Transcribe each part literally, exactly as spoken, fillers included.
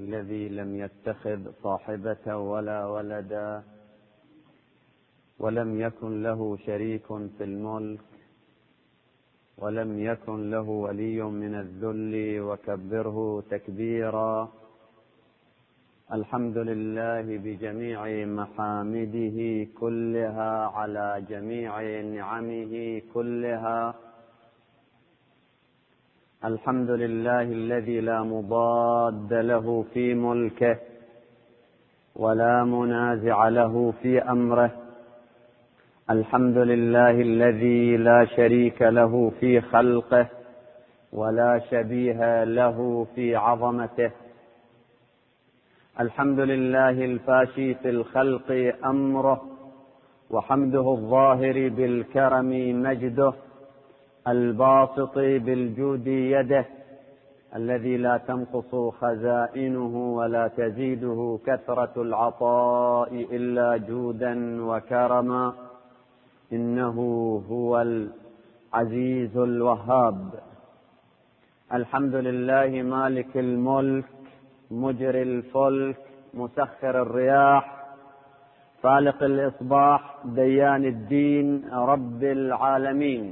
الذي لم يتخذ صاحبة ولا ولدا ولم يكن له شريك في الملك ولم يكن له ولي من الذل وكبره تكبيرا. الحمد لله بجميع محامده كلها على جميع نعمه كلها. الحمد لله الذي لا مضاد له في ملكه ولا منازع له في أمره. الحمد لله الذي لا شريك له في خلقه ولا شبيه له في عظمته. الحمد لله الفاشي في الخلق أمره وحمده الظاهر بالكرم مجده، الباسط بالجود يده، الذي لا تنقص خزائنه ولا تزيده كثرة العطاء إلا جودا وكرما. إنه هو العزيز الوهاب. الحمد لله مالك الملك مجري الفلك مسخر الرياح فالق الإصباح ديان الدين رب العالمين.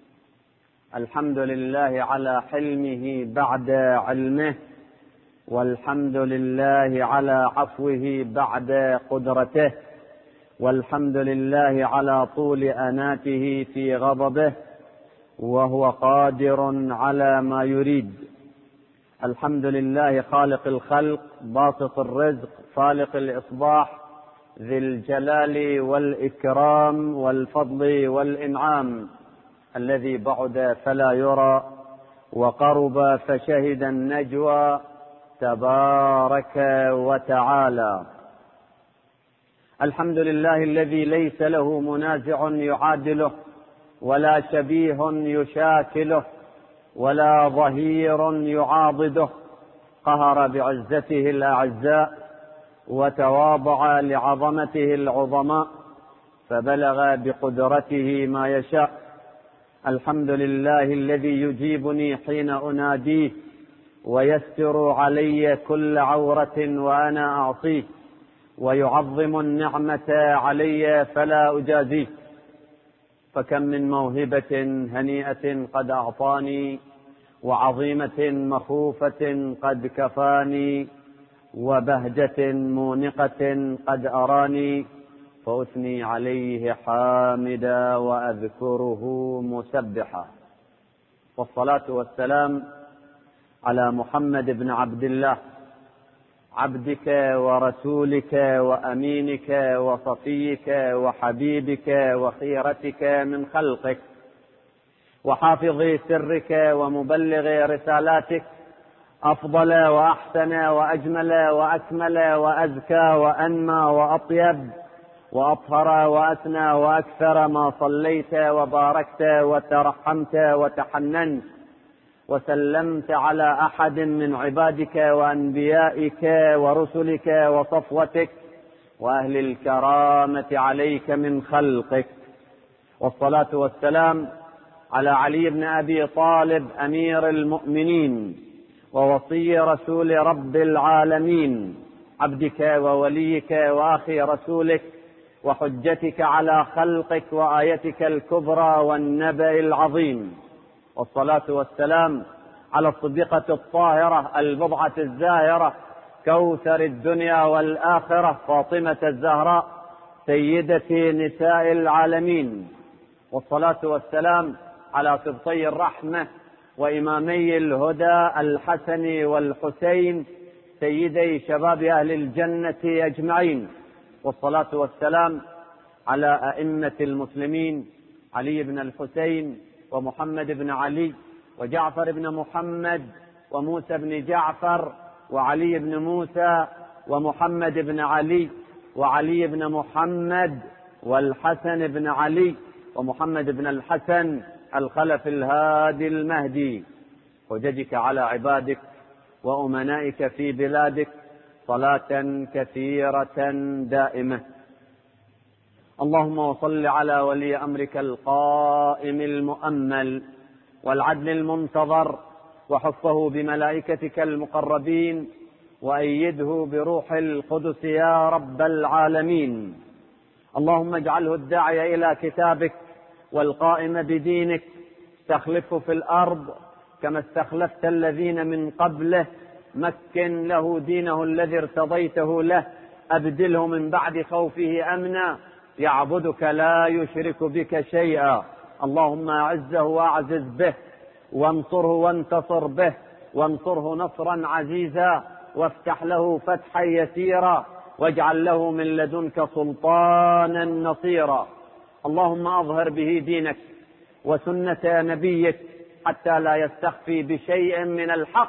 الحمد لله على حلمه بعد علمه، والحمد لله على عفوه بعد قدرته، والحمد لله على طول أناته في غضبه وهو قادر على ما يريد. الحمد لله خالق الخلق باسط الرزق فالق الإصباح ذي الجلال والإكرام والفضل والإنعام، الذي بعد فلا يرى وقرب فشهد النجوى تبارك وتعالى. الحمد لله الذي ليس له منازع يعادله ولا شبيه يشاكله ولا ظهير يعاضده. قهر بعزته الأعزاء وتواضع لعظمته العظماء فبلغ بقدرته ما يشاء. الحمد لله الذي يجيبني حين أناديه ويستر علي كل عورة وأنا أعصيه، ويعظم النعمة علي فلا أجازيه. فكم من موهبة هنيئة قد أعطاني، وعظيمة مخوفة قد كفاني، وبهجة مونقة قد أراني، فأثني عليه حامدا وأذكره مسبحا. والصلاة والسلام على محمد بن عبد الله عبدك ورسولك وأمينك وصفيك وحبيبك وخيرتك من خلقك، وحافظ سرك ومبلغ رسالاتك، أفضل وأحسن وأجمل وأكمل وأزكى وأنمى وأطيب وأطهر وأثنى وأكثر ما صليت وباركت وترحمت وتحننت وسلمت على أحد من عبادك وأنبيائك ورسلك وصفوتك وأهل الكرامة عليك من خلقك. والصلاة والسلام على علي بن أبي طالب أمير المؤمنين ووصي رسول رب العالمين، عبدك ووليك وأخي رسولك وحجتك على خلقك وآيتك الكبرى والنبأ العظيم. والصلاة والسلام على الصديقة الطاهرة البضعة الزاهرة كوثر الدنيا والآخرة فاطمة الزهراء سيدة نساء العالمين. والصلاة والسلام على سبطي الرحمة وإمامي الهدى الحسن والحسين سيدي شباب أهل الجنة أجمعين. والصلاة والسلام على أئمة المسلمين علي بن الحسين ومحمد بن علي وجعفر بن محمد وموسى بن جعفر وعلي بن موسى ومحمد بن علي وعلي بن محمد والحسن بن علي ومحمد بن الحسن الخلف الهادي المهدي. حججك على عبادك وأمنائك في بلادك صلاة كثيرة دائمة. اللهم وصل على ولي أمرك القائم المؤمل والعدل المنتظر وحفه بملائكتك المقربين وأيده بروح القدس يا رب العالمين. اللهم اجعله الداعي إلى كتابك والقائم بدينك، استخلفه في الأرض كما استخلفت الذين من قبله، مكن له دينه الذي ارتضيته له، أبدله من بعد خوفه أمنا، يعبدك لا يشرك بك شيئا. اللهم أعزه وأعزز به، وانصره وانتصر به، وانصره نصرا عزيزا، وافتح له فتحا يسيرا، واجعل له من لدنك سلطانا نصيرا. اللهم أظهر به دينك وسنة نبيك حتى لا يستخفي بشيء من الحق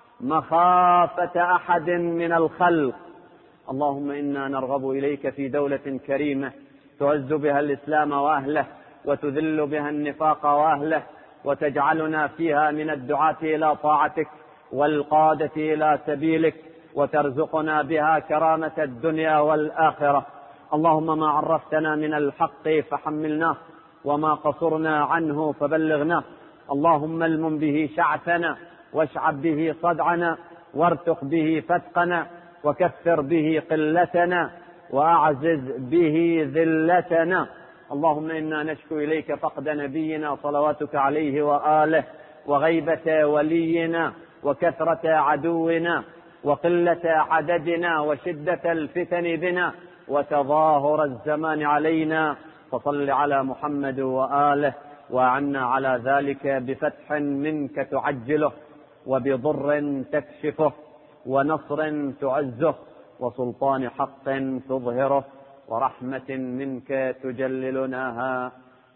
مخافة أحد من الخلق. اللهم إنا نرغب إليك في دولة كريمة تعز بها الإسلام وأهله، وتذل بها النفاق وأهله، وتجعلنا فيها من الدعاة إلى طاعتك والقادة إلى سبيلك، وترزقنا بها كرامة الدنيا والآخرة. اللهم ما عرفتنا من الحق فحملناه، وما قصرنا عنه فبلغناه. اللهم المم به شعثنا، واشعب به صدعنا، وارتق به فتقنا، وكثر به قلتنا، وأعزز به ذلتنا. اللهم إنا نشكو إليك فقد نبينا صلواتك عليه وآله، وغيبة ولينا، وكثرة عدونا، وقلة عددنا، وشدة الفتن بنا، وتظاهر الزمان علينا. فصل على محمد وآله، وأعنا على ذلك بفتح منك تعجله، وبضر تكشفه، ونصر تعزه، وسلطان حق تظهره، ورحمة منك تجللناها،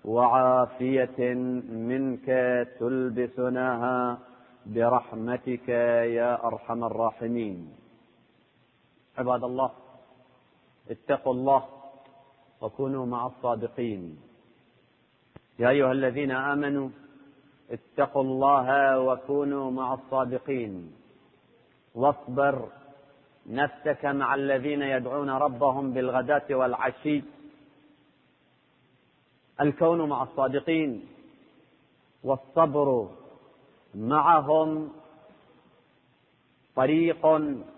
وعافية منك تلبسناها، برحمتك يا أرحم الراحمين. عباد الله، اتقوا الله وكونوا مع الصادقين. يا أيها الذين آمنوا اتقوا الله وكونوا مع الصادقين، واصبر نفسك مع الذين يدعون ربهم بالغداة والعشي. الكون مع الصادقين والصبر معهم طريق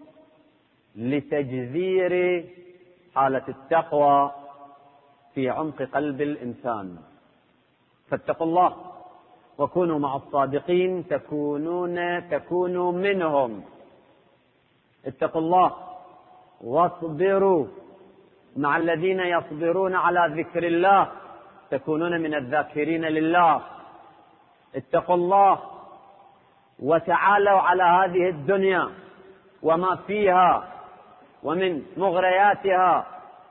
لتجذير حالة التقوى في عمق قلب الإنسان. فاتقوا الله وكونوا مع الصادقين تكونون تكونوا منهم. اتقوا الله واصبروا مع الذين يصبرون على ذكر الله، تكونون من الذاكرين لله. اتقوا الله وتعالوا على هذه الدنيا وما فيها ومن مغرياتها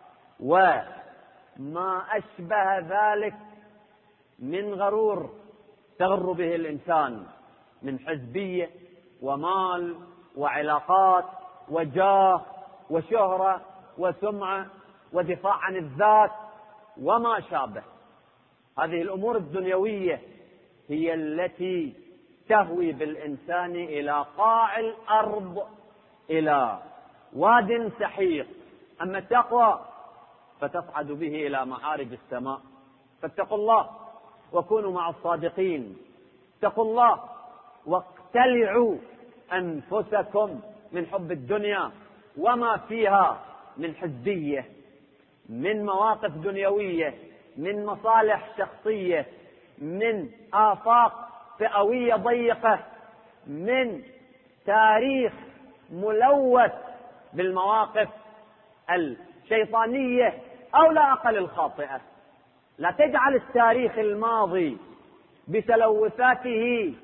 وما أشبه ذلك من غرور تغر به الإنسان من حزبية ومال وعلاقات وجاه وشهرة وسمعة ودفاع عن الذات وما شابه. هذه الأمور الدنيوية هي التي تهوي بالإنسان إلى قاع الأرض، إلى واد سحيق. أما التقوى فتصعد به إلى معارج السماء. فاتقوا الله وكونوا مع الصادقين. اتقوا الله واقتلعوا أنفسكم من حب الدنيا وما فيها من حزبية، من مواقف دنيوية، من مصالح شخصية، من آفاق فئوية ضيقة، من تاريخ ملوث بالمواقف الشيطانية أو لا أقل الخاطئة. لا تجعل التاريخ الماضي بتلوثاته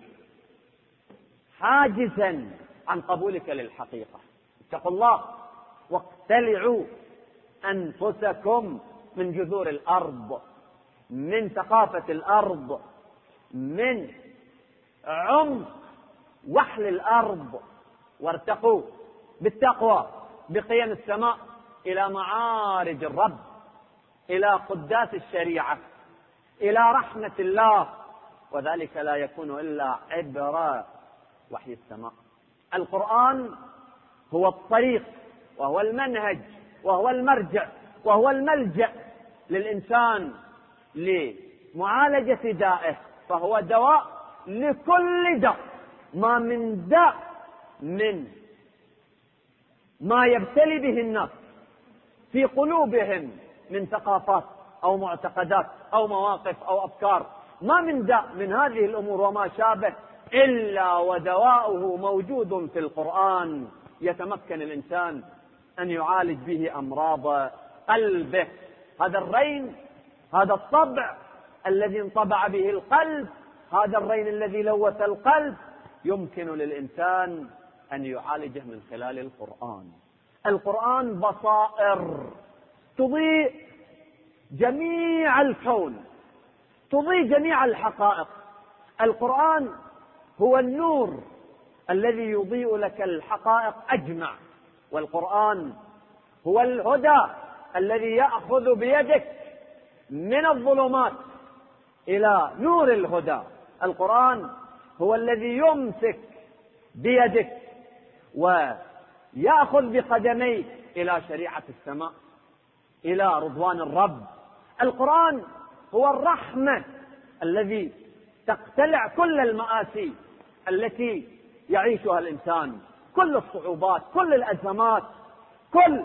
حاجزا عن قبولك للحقيقة. اتقوا الله واقتلعوا أنفسكم من جذور الأرض، من ثقافة الأرض، من عمق وحل الأرض، وارتقوا بالتقوى بقيم السماء إلى معارج الرب، إلى قداس الشريعة، إلى رحمة الله. وذلك لا يكون إلا عبر وحي السماء. القرآن هو الطريق وهو المنهج وهو المرجع وهو الملجأ للإنسان لمعالجة دائه، فهو دواء لكل داء. ما من داء من ما يبتلي به الناس في قلوبهم من ثقافات أو معتقدات أو مواقف أو أفكار، ما من داء من هذه الأمور وما شابه إلا ودواؤه موجود في القرآن، يتمكن الإنسان أن يعالج به أمراض قلبه. هذا الرين، هذا الطبع الذي انطبع به القلب، هذا الرين الذي لوث القلب، يمكن للإنسان أن يعالجه من خلال القرآن. القرآن بصائر تضيء جميع الكون، تضيء جميع الحقائق. القرآن هو النور الذي يضيء لك الحقائق أجمع، والقرآن هو الهدى الذي يأخذ بيدك من الظلمات إلى نور الهدى. القرآن هو الذي يمسك بيدك ويأخذ بقدميك إلى شريعة السماء، إلى رضوان الرب. القرآن هو الرحمة الذي تقتلع كل المآسي التي يعيشها الإنسان، كل الصعوبات، كل الأزمات، كل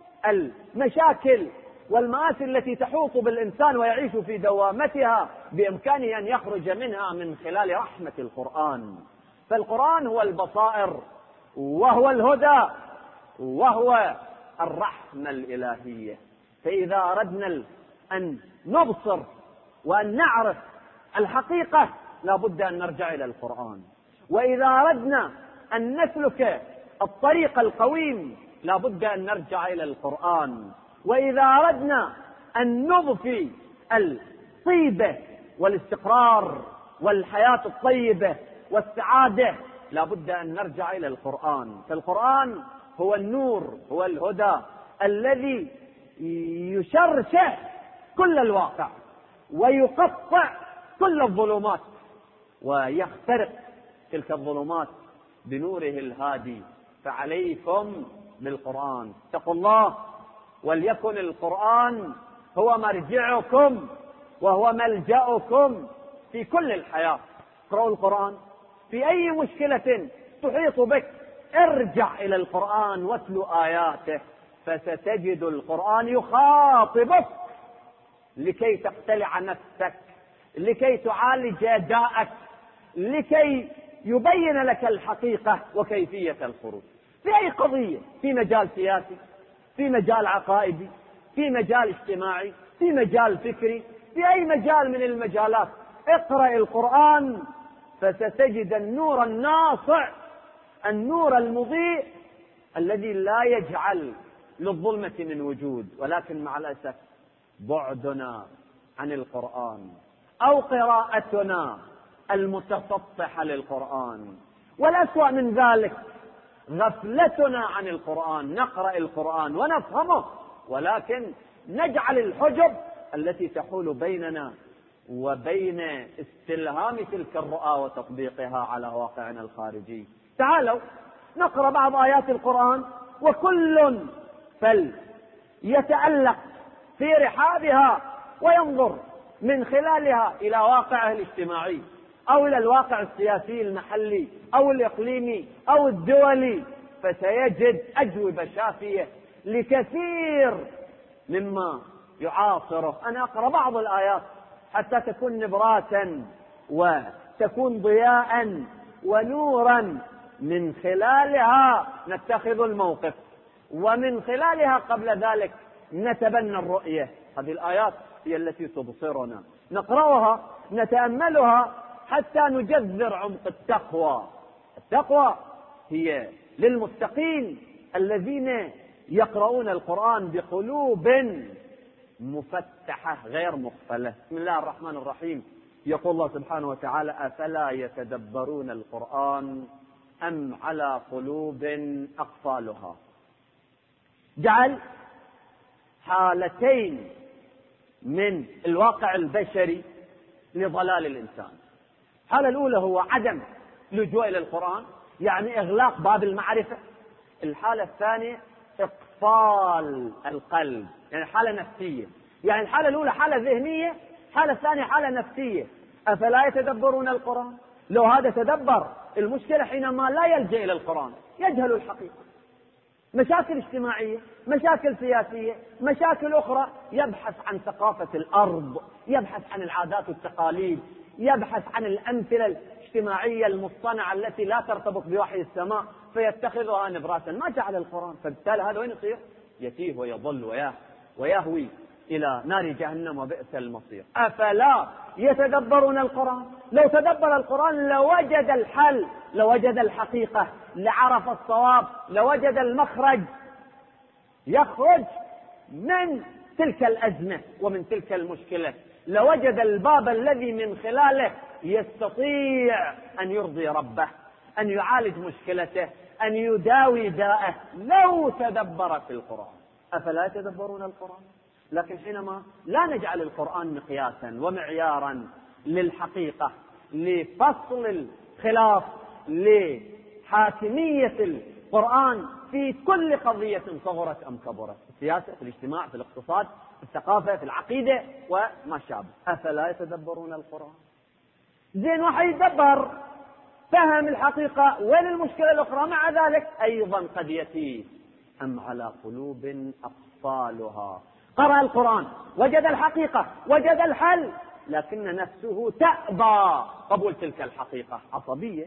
المشاكل والمآسي التي تحوط بالإنسان ويعيش في دوامتها، بإمكانه أن يخرج منها من خلال رحمة القرآن. فالقرآن هو البصائر وهو الهدى وهو الرحمة الإلهية. فإذا أردنا أن نبصر وأن نعرف الحقيقة لا بد أن نرجع إلى القرآن، وإذا أردنا أن نسلك الطريق القويم لا بد أن نرجع إلى القرآن، وإذا أردنا أن نضفي الطيبة والاستقرار والحياة الطيبة والسعادة لا بد أن نرجع إلى القرآن. فالقرآن هو النور، هو الهدى الذي يشرشح كل الواقع ويقطع كل الظلمات ويخترق تلك الظلمات بنوره الهادي. فعليكم بالقرآن، اتقوا الله وليكن القرآن هو مرجعكم وهو ملجأكم في كل الحياة. اقرأوا القرآن في أي مشكلة تحيط بك، ارجع إلى القرآن واتلو آياته، فستجد القرآن يخاطبك لكي تقتلع نفسك، لكي تعالج داءك، لكي يبين لك الحقيقة وكيفية الخروج في أي قضية، في مجال سياسي، في مجال عقائدي، في مجال اجتماعي، في مجال فكري، في أي مجال من المجالات. اقرأ القرآن فستجد النور الناصع، النور المضيء الذي لا يجعل للظلمة من وجود. ولكن مع الأسف بعدنا عن القرآن أو قراءتنا المتسطحة للقرآن، والأسوأ من ذلك غفلتنا عن القرآن. نقرأ القرآن ونفهمه ولكن نجعل الحجب التي تحول بيننا وبين استلهام تلك الرؤى وتطبيقها على واقعنا الخارجي. تعالوا نقرأ بعض آيات القرآن وكل فليتألق في رحابها وينظر من خلالها إلى واقعه الاجتماعي أو إلى الواقع السياسي المحلي أو الإقليمي أو الدولي، فسيجد أجوبة شافية لكثير مما يعاصره. أنا أقرأ بعض الآيات حتى تكون نبراتا وتكون ضياء ونورا، من خلالها نتخذ الموقف، ومن خلالها قبل ذلك نتبنى الرؤية. هذه الآيات هي التي تبصرنا، نقرأها نتأملها حتى نجذر عمق التقوى. التقوى هي للمتقين الذين يقرؤون القرآن بقلوب مفتحة غير مقفلة. بسم الله الرحمن الرحيم. يقول الله سبحانه وتعالى: أفلا يتدبرون القرآن أم على قلوب أقفالها. جعل حالتين من الواقع البشري لضلال الإنسان. الحالة الأولى هو عدم لجوء إلى القرآن، يعني إغلاق باب المعرفة. الحالة الثانية إقفال القلب، يعني حالة نفسية. يعني الحالة الأولى حالة ذهنية، الحالة الثانية حالة نفسية. أفلا يتدبرون القرآن؟ لو هذا تدبر المشكلة حينما لا يلجأ إلى القرآن، يجهل الحقيقة، مشاكل اجتماعية، مشاكل سياسية، مشاكل أخرى. يبحث عن ثقافة الأرض، يبحث عن العادات والتقاليد، يبحث عن الأمثلة الاجتماعية المصطنعة التي لا ترتبط بوحي السماء فيتخذها نبراسا. ما جعل القرآن، فبالتالي هذا وين يصير؟ يتيه ويضل ويهوي إلى نار جهنم وبئس المصير. أفلا يتدبرون القرآن؟ لو تدبر القرآن لوجد الحل، لوجد الحقيقة، لعرف الصواب، لوجد المخرج يخرج من تلك الأزمة ومن تلك المشكلة، لوجد الباب الذي من خلاله يستطيع أن يرضي ربه، أن يعالج مشكلته، أن يداوي داءه، لو تدبر في القرآن. أفلا يتدبرون القرآن؟ لكن حينما لا نجعل القرآن مقياسا ومعيارا للحقيقة، لفصل الخلاف، لحاكمية القرآن في كل قضية صغرت أم كبرت، في السياسة، في الاجتماع، في الاقتصاد، في الثقافة، في العقيدة وما شابه. أفلا يتدبرون القرآن؟ زين، واحد يدبر، فهم الحقيقة، وين المشكلة الأخرى؟ مع ذلك أيضا قد يتيه. أم على قلوب أقفالها؟ قرأ القرآن، وجد الحقيقة، وجد الحل، لكن نفسه تأبى قبول تلك الحقيقة، عصبية،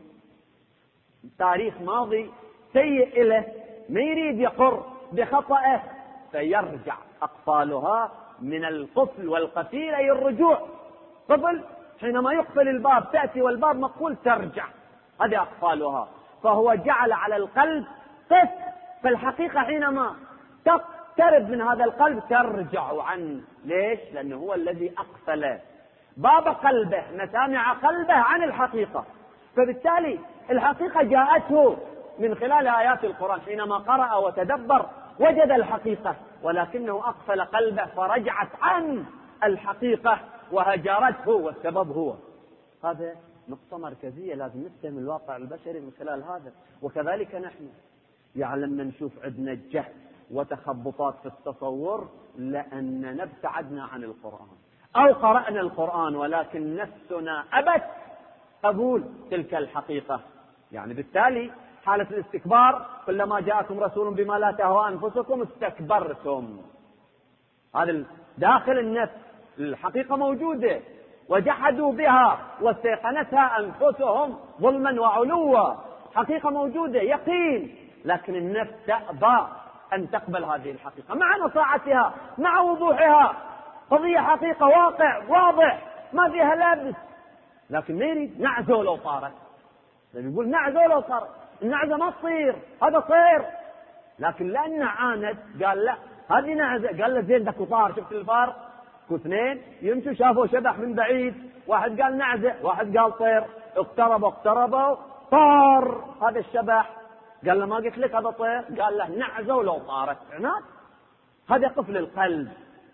تاريخ ماضي سيء إله، ما يريد يقر بخطأه فيرجع. أقفالها من القفل والقفيل، أي الرجوع. قفل حينما يقفل الباب تأتي والباب مقفول ترجع، هذه أقفالها. فهو جعل على القلب قفل، فالحقيقة حينما تقترب من هذا القلب ترجع عنه. ليش؟ لأنه هو الذي أقفل باب قلبه، مسامع قلبه عن الحقيقة. فبالتالي الحقيقة جاءته من خلال آيات القرآن، حينما قرأ وتدبر وجد الحقيقة، ولكنه أقفل قلبه فرجعت عن الحقيقة وهجرته، والسبب هو هذا. نقطة مركزية لازم نفهم الواقع البشري من خلال هذا. وكذلك نحن يعلمنا نشوف عندنا جهل وتخبطات في التصور لأننا ابتعدنا عن القرآن، أو قرأنا القرآن ولكن نفسنا أبت قبول تلك الحقيقة. يعني بالتالي حالة الاستكبار، كلما جاءكم رسول بما لا تهوى أنفسكم استكبرتم. هذا داخل النفس، الحقيقة موجودة وجحدوا بها واستيقنتها أنفسهم ظلما وعلوا. حقيقة موجودة، يقين، لكن النفس تأبى أن تقبل هذه الحقيقة مع نصاعتها، مع وضوحها. قضية حقيقة، واقع واضح، ما فيها لبس، لكن ما يريد نعزه لو صارت. يقول نعزه لو صارت، النعزة ما تصير، هذا صير. لكن لأنه عاند قال لا، هذه نعزة. قال له زين دك وطار، شفت الفار؟ اثنين يمشوا شافوا شبح من بعيد، واحد قال نعزة، واحد قال طير، اقتربوا اقتربوا طار هذا الشبح. قال له ما قلت لك هذا طير؟ قال له نعزة ولو طارت. عناد، هذا قفل القلب.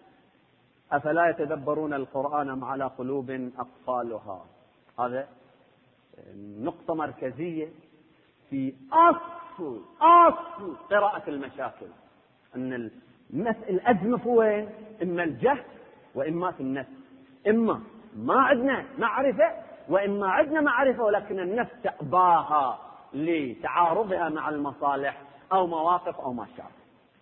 أفلا يتدبرون القرآن أم على قلوب أقفالها؟ هذا نقطة مركزية في أصل أصل قراءة المشاكل، أن الأزمة في وين؟ إما الجهل وإما في النفس. إما ما عندنا معرفة وإما عندنا معرفة ولكن النفس تأباها لتعارضها مع المصالح أو مواقف أو ما شابه.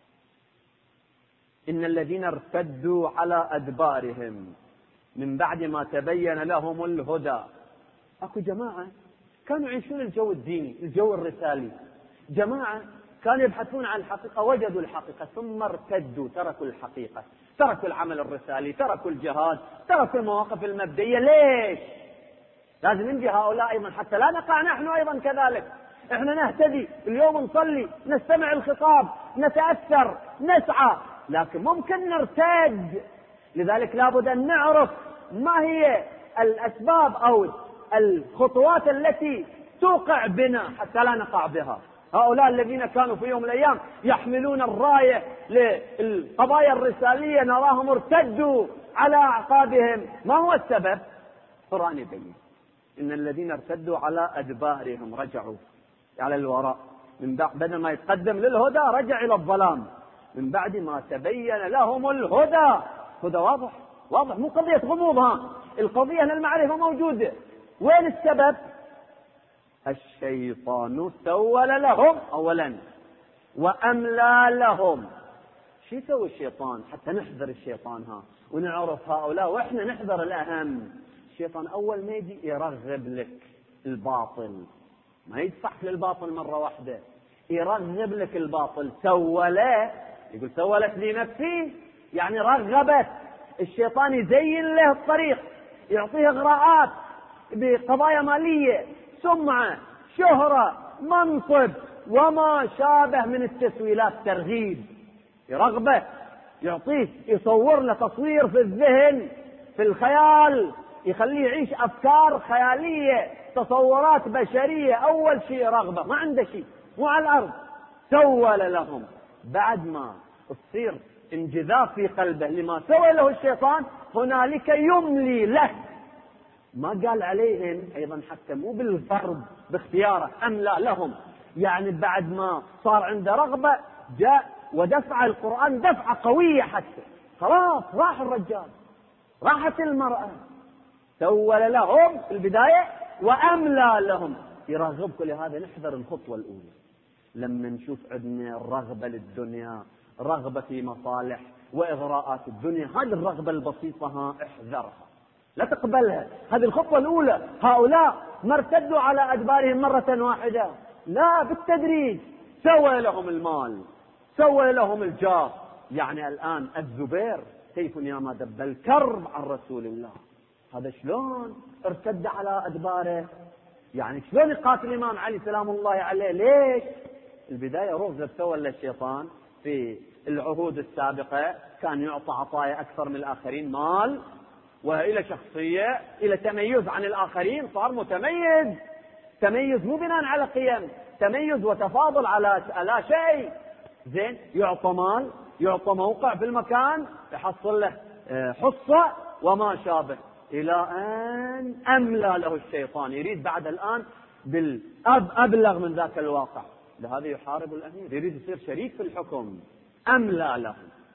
إن الذين ارتدوا على أدبارهم من بعد ما تبين لهم الهدى. أكو جماعة كانوا يعيشون الجو الديني، الجو الرسالي، جماعة كانوا يبحثون عن الحقيقة، وجدوا الحقيقة ثم ارتدوا، تركوا الحقيقة، تركوا العمل الرسالي، تركوا الجهاد، تركوا المواقف المبدئية. ليش؟ لازم نجي هؤلاء أيضا حتى لا نقع نحن أيضا كذلك. احنا نهتدي، اليوم نصلي، نستمع الخطاب، نتأثر، نسعى، لكن ممكن نرتد. لذلك لابد أن نعرف ما هي الأسباب أو الخطوات التي توقع بنا حتى لا نقع بها. هؤلاء الذين كانوا في يوم من الأيام يحملون الراية للقضايا الرسالية نراهم ارتدوا على أعقابهم. ما هو السبب؟ القرآن يبين إن الذين ارتدوا على أدبارهم، رجعوا على الوراء، من بعد بدل ما يتقدم للهدى رجع إلى الظلام، من بعد ما تبين لهم الهدى. هدى واضح واضح، مو قضية غموضها، القضية أن المعرفة موجودة. وين السبب؟ الشيطان سول لهم أولا، وأملى لهم. شو يسوي الشيطان حتى نحذر الشيطان ها ونعرف هؤلاء وإحنا نحذر الأهم؟ الشيطان أول ما يجي يرغب لك الباطل، ما يدفعك للباطل مرة واحدة، يرغب لك الباطل. سوله، يقول سولت لي نفسي، يعني رغبت. الشيطان يزين له الطريق، يعطيه إغراءات بقضايا مالية، سمعة، شهرة، منصب وما شابه من التسويلات، ترغيب، يرغبه، يعطيه، يصور له تصوير في الذهن، في الخيال، يخليه يعيش أفكار خيالية، تصورات بشرية. أول شيء رغبة، ما عنده شيء، مو على الأرض. سول لهم، بعد ما تصير انجذاب في قلبه لما سوى له الشيطان، هنالك يملي له. ما قال عليهم أيضا حتى مو بالفرض، باختياره، أملى لهم، يعني بعد ما صار عنده رغبة جاء ودفع القرآن دفعة قوية، حتى خلاص راح الرجال، راحت المرأة. سول لهم في البداية وأملى لهم، يرغبكم. لهذا نحذر الخطوة الأولى لما نشوف عندنا الرغبة للدنيا، رغبة في مصالح وإغراءات الدنيا، هذه الرغبة البسيطة ها احذرها، لا تقبلها. هذه الخطوة الأولى. هؤلاء ما ارتدوا على أدبارهم مرة واحدة، لا، بالتدريج. سوى لهم المال، سوى لهم الجاه. يعني الآن الزبير كيف ياما دب الكرب عن رسول الله، هذا شلون ارتد على أدباره؟ يعني شلون يقاتل الإمام علي سلام الله عليه؟ ليش؟ البداية رغب سوى للشيطان في العهود السابقة، كان يعطى عطايا أكثر من الآخرين، مال، وإلى شخصية، إلى تميز عن الآخرين، صار متميز. تميز مو بناء على قيم، تميز وتفاضل على لا شيء. زين، يعطى مال، يعطى موقع في المكان، يحصل له حصة وما شابه، إلى أن أملى له الشيطان. يريد بعد الآن بالأب أبلغ من ذاك الواقع. لهذا يحارب الأمير، يريد يصير شريك في الحكم. أملى له.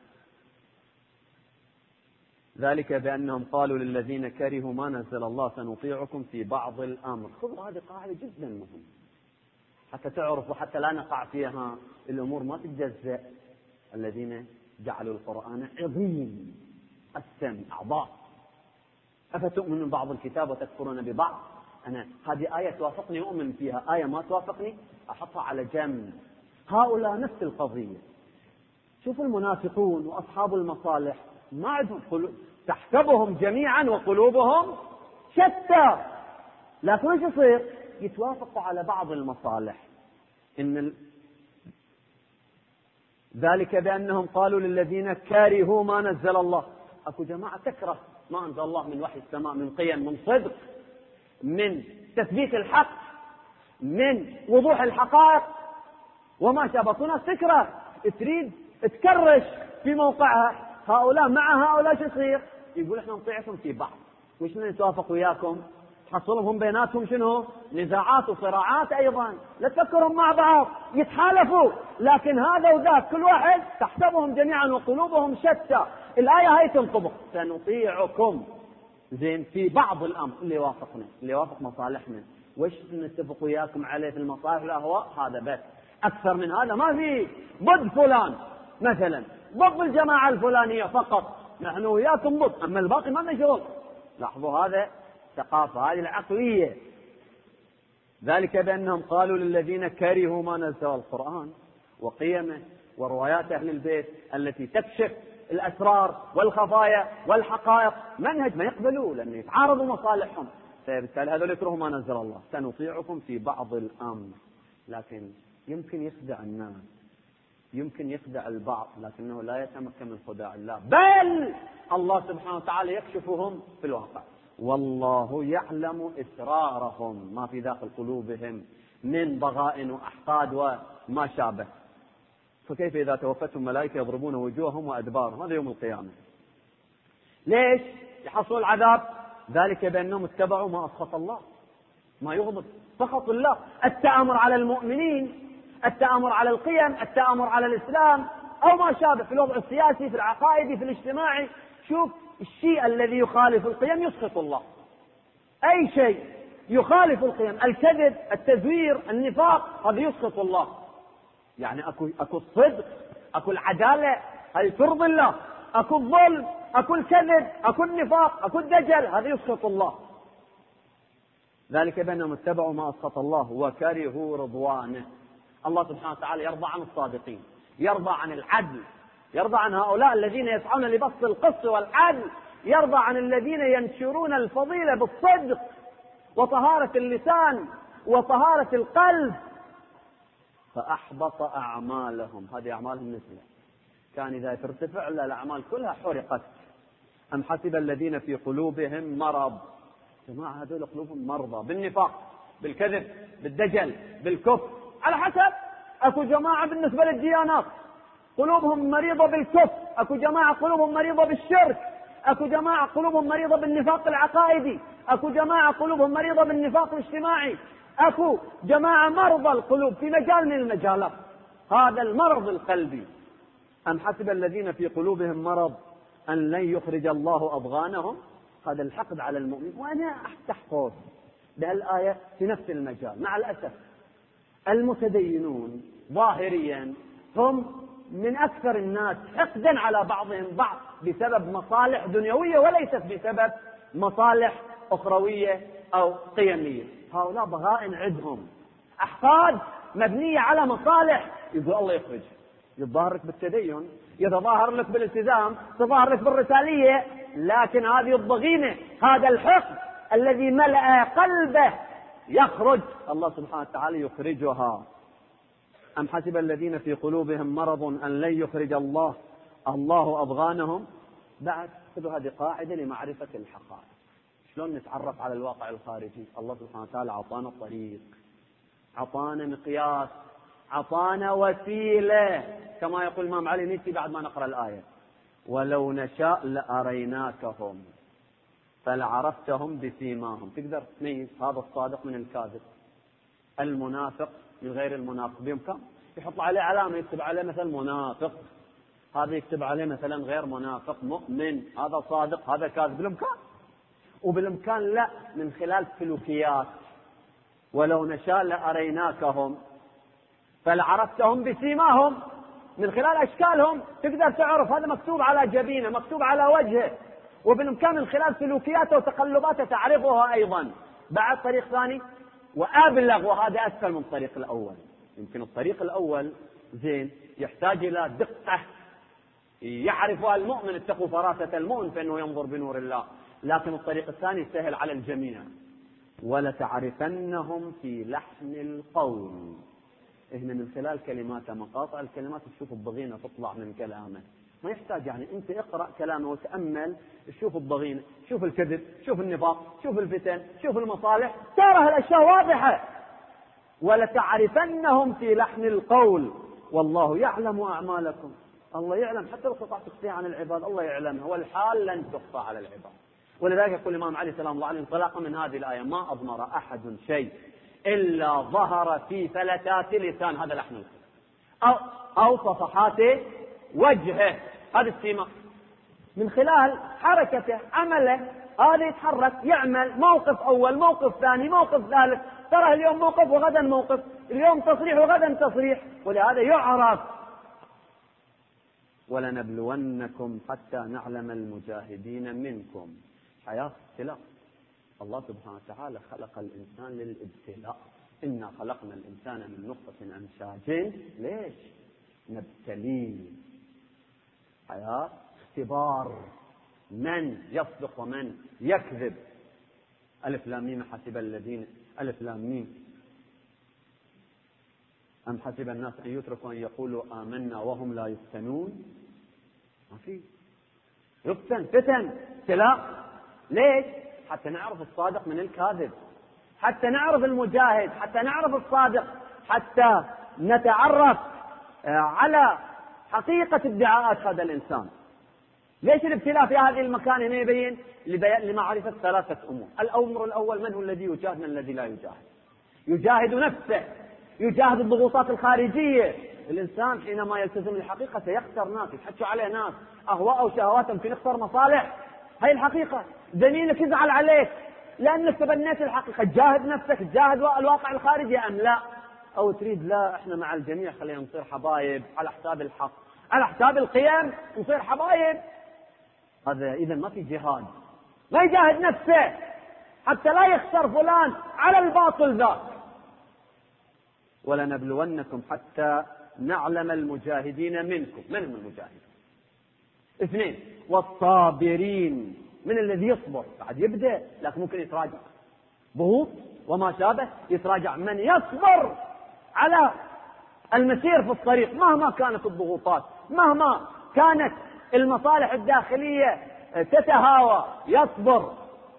ذلك بأنهم قالوا للذين كرهوا ما نزل الله سنطيعكم في بعض الأمر. خذوا هذه قاعدة جدا مهمة حتى تعرفوا، حتى لا نقع فيها. الأمور ما تتجزأ. الذين جعلوا القرآن عظيم، قسم أعضاء. أفتؤمنون بعض الكتاب وتكفرون ببعض؟ أنا هذه آية توافقني أؤمن فيها، آية ما توافقني أحطها على جنب. هؤلاء نفس القضية. شوفوا المنافقون وأصحاب المصالح، ما عندهم قلوب، تحسبهم جميعا وقلوبهم شتى، لكن ايش يصير؟ يتوافقوا على بعض المصالح. إن ال... ذلك بأنهم قالوا للذين كرهوا ما نزل الله. أكو جماعة تكره ما أنزل الله من وحي السماء، من قيم، من صدق، من تثبيت الحق، من وضوح الحقائق وما شابه. ناس تكره، تريد تكرش في موقعها. هؤلاء مع هؤلاء شو يصير؟ يقول احنا نطيعكم في بعض، وش نتوافق وياكم؟ تحصلهم بيناتهم شنو؟ نزاعات وصراعات. أيضا لا تفكرهم مع بعض، يتحالفوا، لكن هذا وذاك كل واحد تحسبهم جميعا وقلوبهم شتى. الآية هاي تنطبق، سنطيعكم زين في بعض الأمر، اللي يوافقنا، اللي يوافق مصالحنا. وش نتفق وياكم عليه في المصالح والأهواء؟ هذا بس، أكثر من هذا ما في. ضد فلان مثلا، ضد الجماعة الفلانية فقط، نحن وياكم ضد، أما الباقي ما لنا شغل. لاحظوا هذا ثقافة، هذه العقلية. ذلك بأنهم قالوا للذين كرهوا ما نزل القرآن وقيمه وروايات أهل البيت التي تكشف الأسرار والخفايا والحقائق، منهج ما يقبلوه لأن يتعارضوا مصالحهم. فبالتالي هذول يكرهوا ما نزل الله. سنطيعكم في بعض الأمر. لكن يمكن يخدع الناس، يمكن يخدع البعض، لكنه لا يتمكن من خداع الله، بل الله سبحانه وتعالى يكشفهم في الواقع. والله يعلم إسرارهم، ما في داخل قلوبهم من ضغائن وأحقاد وما شابه. فكيف إذا توفتهم ملائكة يضربون وجوههم وأدبارهم؟ هذا يوم القيامة. ليش يحصلوا العذاب؟ ذلك بأنهم اتبعوا ما أسخط الله، ما يغضب، سخط الله. التآمر على المؤمنين، التآمر على القيم، التآمر على الإسلام أو ما شابه، في الوضع السياسي، في العقائدي، في الاجتماعي. شوف الشيء الذي يخالف القيم يسخط الله. أي شيء يخالف القيم، الكذب، التزوير، النفاق، هذا يسخط الله. يعني أكو, أكو الصدق، أكو العدالة هذه ترضي الله، أكو الظلم، أكو الكذب، أكو النفاق، أكو الدجل، هذا يسخط الله. ذلك بأنهم اتبعوا ما أسخط الله وكرهوا رضوانه. الله سبحانه وتعالى يرضى عن الصادقين، يرضى عن العدل، يرضى عن هؤلاء الذين يسعون لبسط القسط والعدل، يرضى عن الذين ينشرون الفضيلة بالصدق وطهارة اللسان وطهارة القلب. فأحبط أعمالهم، هذه أعمالهم نزلت، كان إذا ترتفع الأعمال كلها حرقت. أم حسب الذين في قلوبهم مرض، جماعة هذول قلوبهم مرضى بالنفاق، بالكذب، بالدجل، بالكفر، على حسب. أكو جماعة بالنسبة للديانات قلوبهم مريضة بالكفر، أكو جماعة قلوبهم مريضة بالشرك، أكو جماعة قلوبهم مريضة بالنفاق العقائدي، أكو جماعة قلوبهم مريضة بالنفاق الاجتماعي، أكو جماعة مرضى القلوب في مجال من المجالات، هذا المرض القلبي. أم حسب الذين في قلوبهم مرض أن لن يخرج الله أضغانهم، هذا الحقد على المؤمن. وأنا أفتح قوس بهالآية في نفس المجال. مع الأسف المتدينون ظاهريا هم من أكثر الناس حقدا على بعضهم بعض بسبب مصالح دنيوية وليست بسبب مصالح أخروية أو قيمية. هؤلاء بغائن عندهم أحقاد مبنية على مصالح، يقول الله يخرج، يتظاهر لك بالتدين، يتظاهر لك بالالتزام، يتظاهر لك بالرسالية، لكن هذه الضغينة، هذا الحقد الذي ملأ قلبه يخرج، الله سبحانه وتعالى يخرجها. أم حسب الذين في قلوبهم مرض أن لن يخرج الله الله أضغانهم. بعد خذوا هذه قاعدة لمعرفة الحقائق، شلون نتعرف على الواقع الخارجي. الله سبحانه وتعالى أعطانا الطريق، أعطانا مقياس، أعطانا وسيلة، كما يقول الإمام علي نيتي بعد ما نقرأ الآية: ولو نشاء لأريناكهم فلعرفتهم بسيماهم. تقدر تميز هذا الصادق من الكاذب، المنافق من غير المنافق بإمكان. يحط عليه علامة، يكتب عليه مثلا منافق، هذا يكتب عليه مثلا غير منافق مؤمن، هذا صادق هذا كاذب، بالإمكان. وبالإمكان لا، من خلال سلوكيات. ولو نشاء لأريناكهم فلعرفتهم بسيماهم، من خلال أشكالهم تقدر تعرف هذا مكتوب على جبينه، مكتوب على وجهه. وبالإمكان من خلال سلوكياته وتقلباته تعرفها أيضا. بعد طريق ثاني وأبلغ، وهذا أسهل من الطريق الأول. يمكن الطريق الأول زين يحتاج إلى دقة يعرفها المؤمن، اتقوا فراسة المؤمن فإنه ينظر بنور الله. لكن الطريق الثاني سهل على الجميع. ولتعرفنهم في لحن القول، هنا من خلال كلمات مقاطع الكلمات تشوف الضغينة تطلع من كلامه. ما يحتاج يعني أنت اقرأ كلامه وتأمل، شوف الضغينة، شوف الكذب، شوف النفاق، شوف الفتن، شوف المصالح، ترى الأشياء واضحة. ولتعرفنهم في لحن القول والله يعلم أعمالكم. الله يعلم حتى لو قطعت تخفيها عن العباد، الله يعلمها، والحال لن تخفى على العباد. ولذلك يقول الإمام علي سلام الله عليه انطلاقا من هذه الآية: ما أضمر أحد شيء إلا ظهر في فلتات لسان، هذا لحن القول، أو, أو صفحات وجهه، هذا السيما. من خلال حركته عمله هذا يتحرك، يعمل موقف أول، موقف ثاني، موقف ثالث، ترى اليوم موقف وغدا موقف، اليوم تصريح وغدا تصريح. ولهذا يعرف: ولنبلونكم حتى نعلم المجاهدين منكم. حياة ابتلاء. الله سبحانه وتعالى خلق الإنسان للابتلاء. إنا خلقنا الإنسان من نطفة أمشاج ليش؟ نبتليه. حياة اختبار من يصدق ومن يكذب. ألف لام ميم حسب الذين ألف لام ميم أم حسب الناس أن يتركوا أن يقولوا آمنا وهم لا يفتنون. ما في يفتن، فتن، ابتلاء. ليش؟ حتى نعرف الصادق من الكاذب، حتى نعرف المجاهد، حتى نعرف الصادق، حتى نتعرف على حقيقة ادعاءات هذا الإنسان. ليش الابتلاء في هذه المكان هنا يبين؟ لمعرفة ثلاثة أمور. الأمر الأول: من هو الذي يجاهد، من الذي لا يجاهد. يجاهد نفسه، يجاهد الضغوطات الخارجية. الإنسان حينما يلتزم الحقيقة سيخسر ناس، يتحكوا عليه ناس، أهواء وشهوات، يمكن يخسر مصالح. هاي الحقيقة. زميلك يزعل عليك لأنك تبنيت الحقيقة. جاهد نفسك، جاهد الواقع الخارجي أم لا؟ أو تريد لا إحنا مع الجميع خلينا نصير حبايب على حساب الحق، على حساب القيم نصير حبايب. هذا إذا ما في جهاد، ما يجاهد نفسه حتى لا يخسر فلان على الباطل ذاك. ولنبلونكم حتى نعلم المجاهدين منكم. من هم المجاهدين؟ اثنين، والصابرين. من الذي يصبر؟ بعد يبدأ لكن ممكن يتراجع، ضغوط وما شابه يتراجع. من يصبر على المسير في الطريق مهما كانت الضغوطات، مهما كانت المصالح الداخلية تتهاوى، يصبر.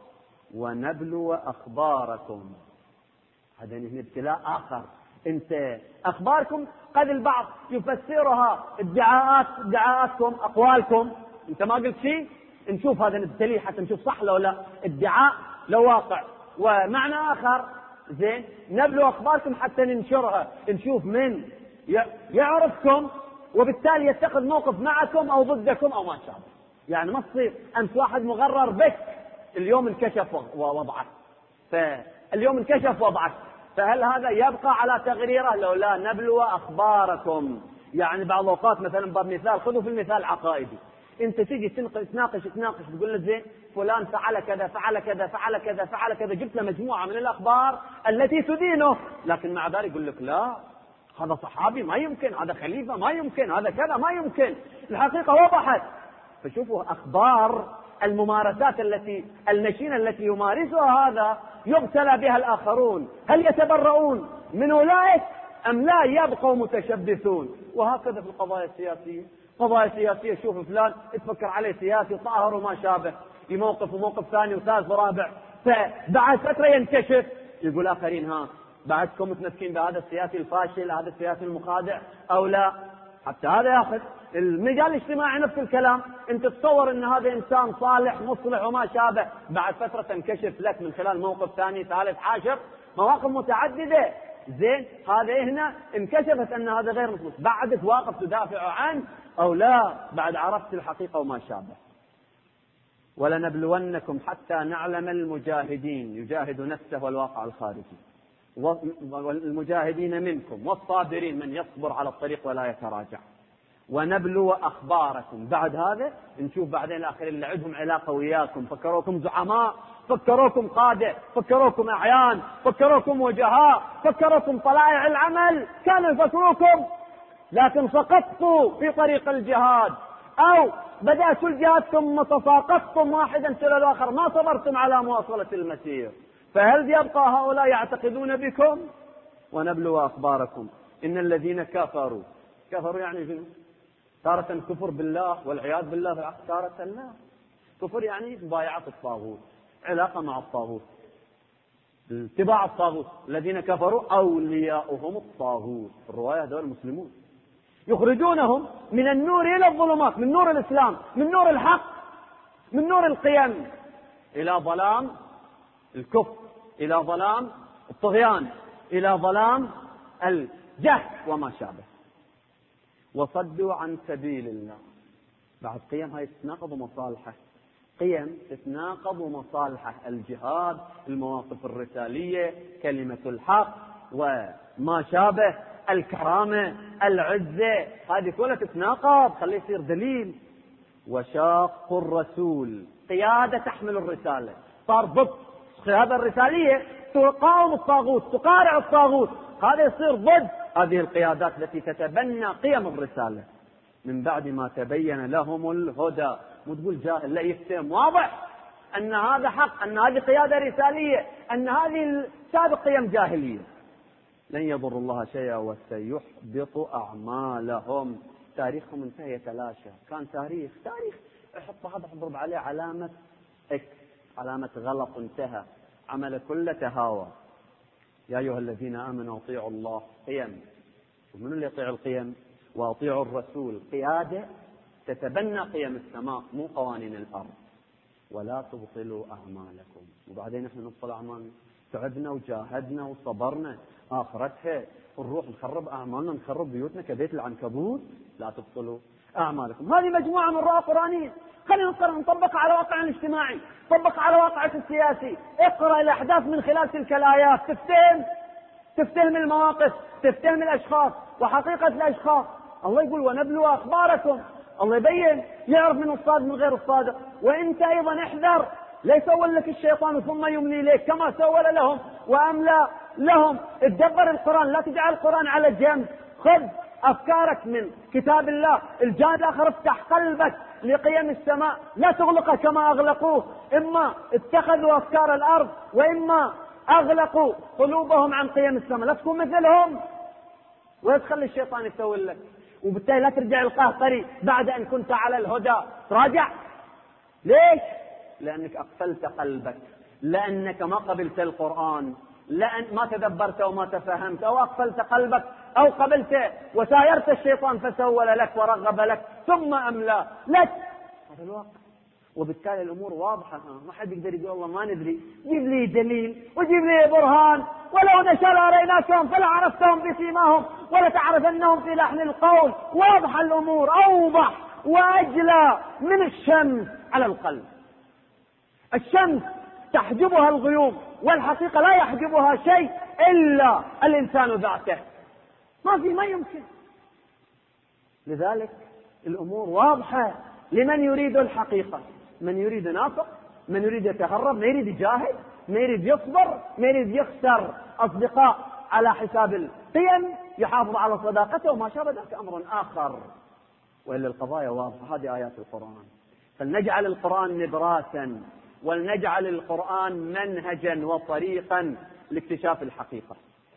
ونبلو أخباركم. هذا ابتلاء آخر. انت اخباركم قد البعض يفسرها ادعاءات ادعاءاتكم اقوالكم. انت ما قلت شيء، نشوف هذا نبتليه حتى نشوف صح لو لا. ادعاء لو واقع. ومعنى اخر زين نبلو اخباركم حتى ننشرها، نشوف من يعرفكم وبالتالي يتخذ موقف معكم او ضدكم او ما شابه. يعني ما تصير انت واحد مغرر بك اليوم انكشف وضعك، فاليوم انكشف وضعك، فهل هذا يبقى على تغريره؟ لو لا. نبلو أخباركم. يعني بعض الأوقات مثلا باب مثال، خذوا في المثال العقائدي، أنت تيجي تناقش تناقش تقول له زين فلان فعل كذا فعل كذا فعل كذا فعل كذا، جبت له مجموعة من الأخبار التي تدينه، لكن مع ذلك يقول لك لا هذا صحابي ما يمكن، هذا خليفة ما يمكن، هذا كذا ما يمكن. الحقيقة وضحت. فشوفوا أخبار الممارسات التي النشينة التي يمارسها هذا يبتلى بها الآخرون، هل يتبرؤون من أولئك أم لا يبقوا متشبثون؟ وهكذا في القضايا السياسية. قضايا سياسية شوف فلان تفكر عليه سياسي طاهر وما شابه، يموقف وموقف ثاني وثالث ورابع، فبعد فترة ينكشف، يقول آخرين ها بعدكم متمسكين بهذا السياسي الفاشل، هذا السياسي المخادع أو لا. حتى هذا ياخذ. المجال الاجتماعي نفس الكلام، انت تصور ان هذا انسان صالح مصلح وما شابه، بعد فترة تنكشف لك من خلال موقف ثاني ثالث عاشر، مواقف متعددة. زين هذا هنا انكشفت ان هذا غير مصلح، بعدك واقف تدافع عنه او لا، بعد عرفت الحقيقة وما شابه. ولنبلونكم حتى نعلم المجاهدين، يجاهد نفسه والواقع الخارجي، والمجاهدين منكم، والصابرين من يصبر على الطريق ولا يتراجع. ونبلو أخباركم. بعد هذا نشوف بعدين الآخرين اللي عندهم علاقة وياكم، فكروكم زعماء، فكروكم قادة، فكروكم أعيان، فكروكم وجهاء، فكروكم طلائع العمل، كانوا يفكروكم، لكن سقطتوا في طريق الجهاد، أو بدأتوا الجهاد ثم تساقطتم واحدا تلو الآخر، ما صبرتم على مواصلة المسير. فهل يبقى هؤلاء يعتقدون بكم؟ ونبلو أخباركم. إن الذين كفروا، كفروا يعني شنو؟ تارة كفر بالله والعياذ بالله، تارة لا. كفر يعني مبايعة الطاغوت، علاقة مع الطاغوت، اتباع الطاغوت. الذين كفروا أولياؤهم الطاغوت. الرواية هذول المسلمون يخرجونهم من النور إلى الظلمات، من نور الإسلام، من نور الحق، من نور القيم، إلى ظلام الكفر، إلى ظلام الطغيان، إلى ظلام الجهل وما شابه. وصدوا عن سبيل الله. بعد قيم هاي تتناقض مصالحه، قيم تتناقض مصالحه، الجهاد، المواقف الرسالية، كلمة الحق وما شابه، الكرامة، العزة، هذه كلها تتناقض، خليه يصير دليل. وشاق الرسول، قيادة تحمل الرسالة، صار ضد القيادة الرسالية، تقاوم الطاغوت، تقارع الطاغوت، هذا يصير ضد هذه القيادات التي تتبنى قيم الرسالة. من بعد ما تبين لهم الهدى، مو تقول جاهل، لا يفتهم، واضح أن هذا حق، أن هذه قيادة رسالية، أن هذه سابق قيم جاهلية. لن يضر الله شيئا وسيحبط أعمالهم. تاريخهم انتهى، يتلاشى. كان تاريخ تاريخ احط هذا اضرب عليه علامة اكس، علامة غلط، انتهى، عمل كله تهاوى. يا أيها الذين آمنوا اطيعوا الله، قيم. ومن اللي يطيع القيم؟ واطيعوا الرسول، قيادة تتبنى قيم السماء مو قوانين الأرض. ولا تبطلوا أعمالكم. وبعدين احنا نبطل أعمالنا، تعبنا وجاهدنا وصبرنا، آخرتها نروح نخرب أعمالنا، نخرب بيوتنا كبيت العنكبوت. لا تبطلوا أعمالكم. هذه مجموعة من رؤى قرآنية. خلينا نطبق على واقعنا الاجتماعي، طبق على واقعك السياسي، اقرأ الأحداث من خلال تلك الآيات، تفتهم تفتهم المواقف، تفتهم الأشخاص وحقيقة الأشخاص. الله يقول ونبلو أخباركم، الله يبين يعرف من الصادق من غير الصادق. وانت ايضا احذر، لا يسول لك الشيطان ثم يملي لك كما سول لهم واملى لهم. اتدبر القرآن، لا تجعل القرآن على جنب، خذ افكارك من كتاب الله. الجانب الاخر افتح قلبك لقيم السماء، لا تغلقه كما اغلقوه. اما اتخذوا افكار الارض واما اغلقوا قلوبهم عن قيم السماء. لا تكون مثلهم ولا تخلي الشيطان يسول لك، وبالتالي لا ترجع القهقري بعد ان كنت على الهدى. تراجع. ليش؟ لانك اقفلت قلبك، لانك ما قبلت القرآن، لان ما تدبرت وما تفهمت، او اقفلت قلبك او قبلت وسايرت الشيطان فسول لك ورغب لك ثم املى لك. هذا الواقع. وبالتالي الامور واضحه. ما حد يقدر يقول الله ما ندري، جيب لي دليل وجيب لي برهان، ولو نشاء لاريناكم فلا عرفتهم بسيماهم ولا تعرفنهم في لحن القول. واضحه الامور، اوضح واجلى من الشمس على القلب. الشمس تحجبها الغيوم، والحقيقه لا يحجبها شيء الا الانسان ذاته. ما في ما يمكن. لذلك الامور واضحه لمن يريد الحقيقه. من يريد نافق، من يريد يتهرب، من يريد يجاهد، من يريد يصبر، من يريد يخسر اصدقاء على حساب القيم، يحافظ على صداقته وما شابه ذلك امر اخر. والا القضايا واضحه. هذه ايات القران. فلنجعل القران نبراسا، ولنجعل القران منهجا وطريقا لاكتشاف الحقيقه،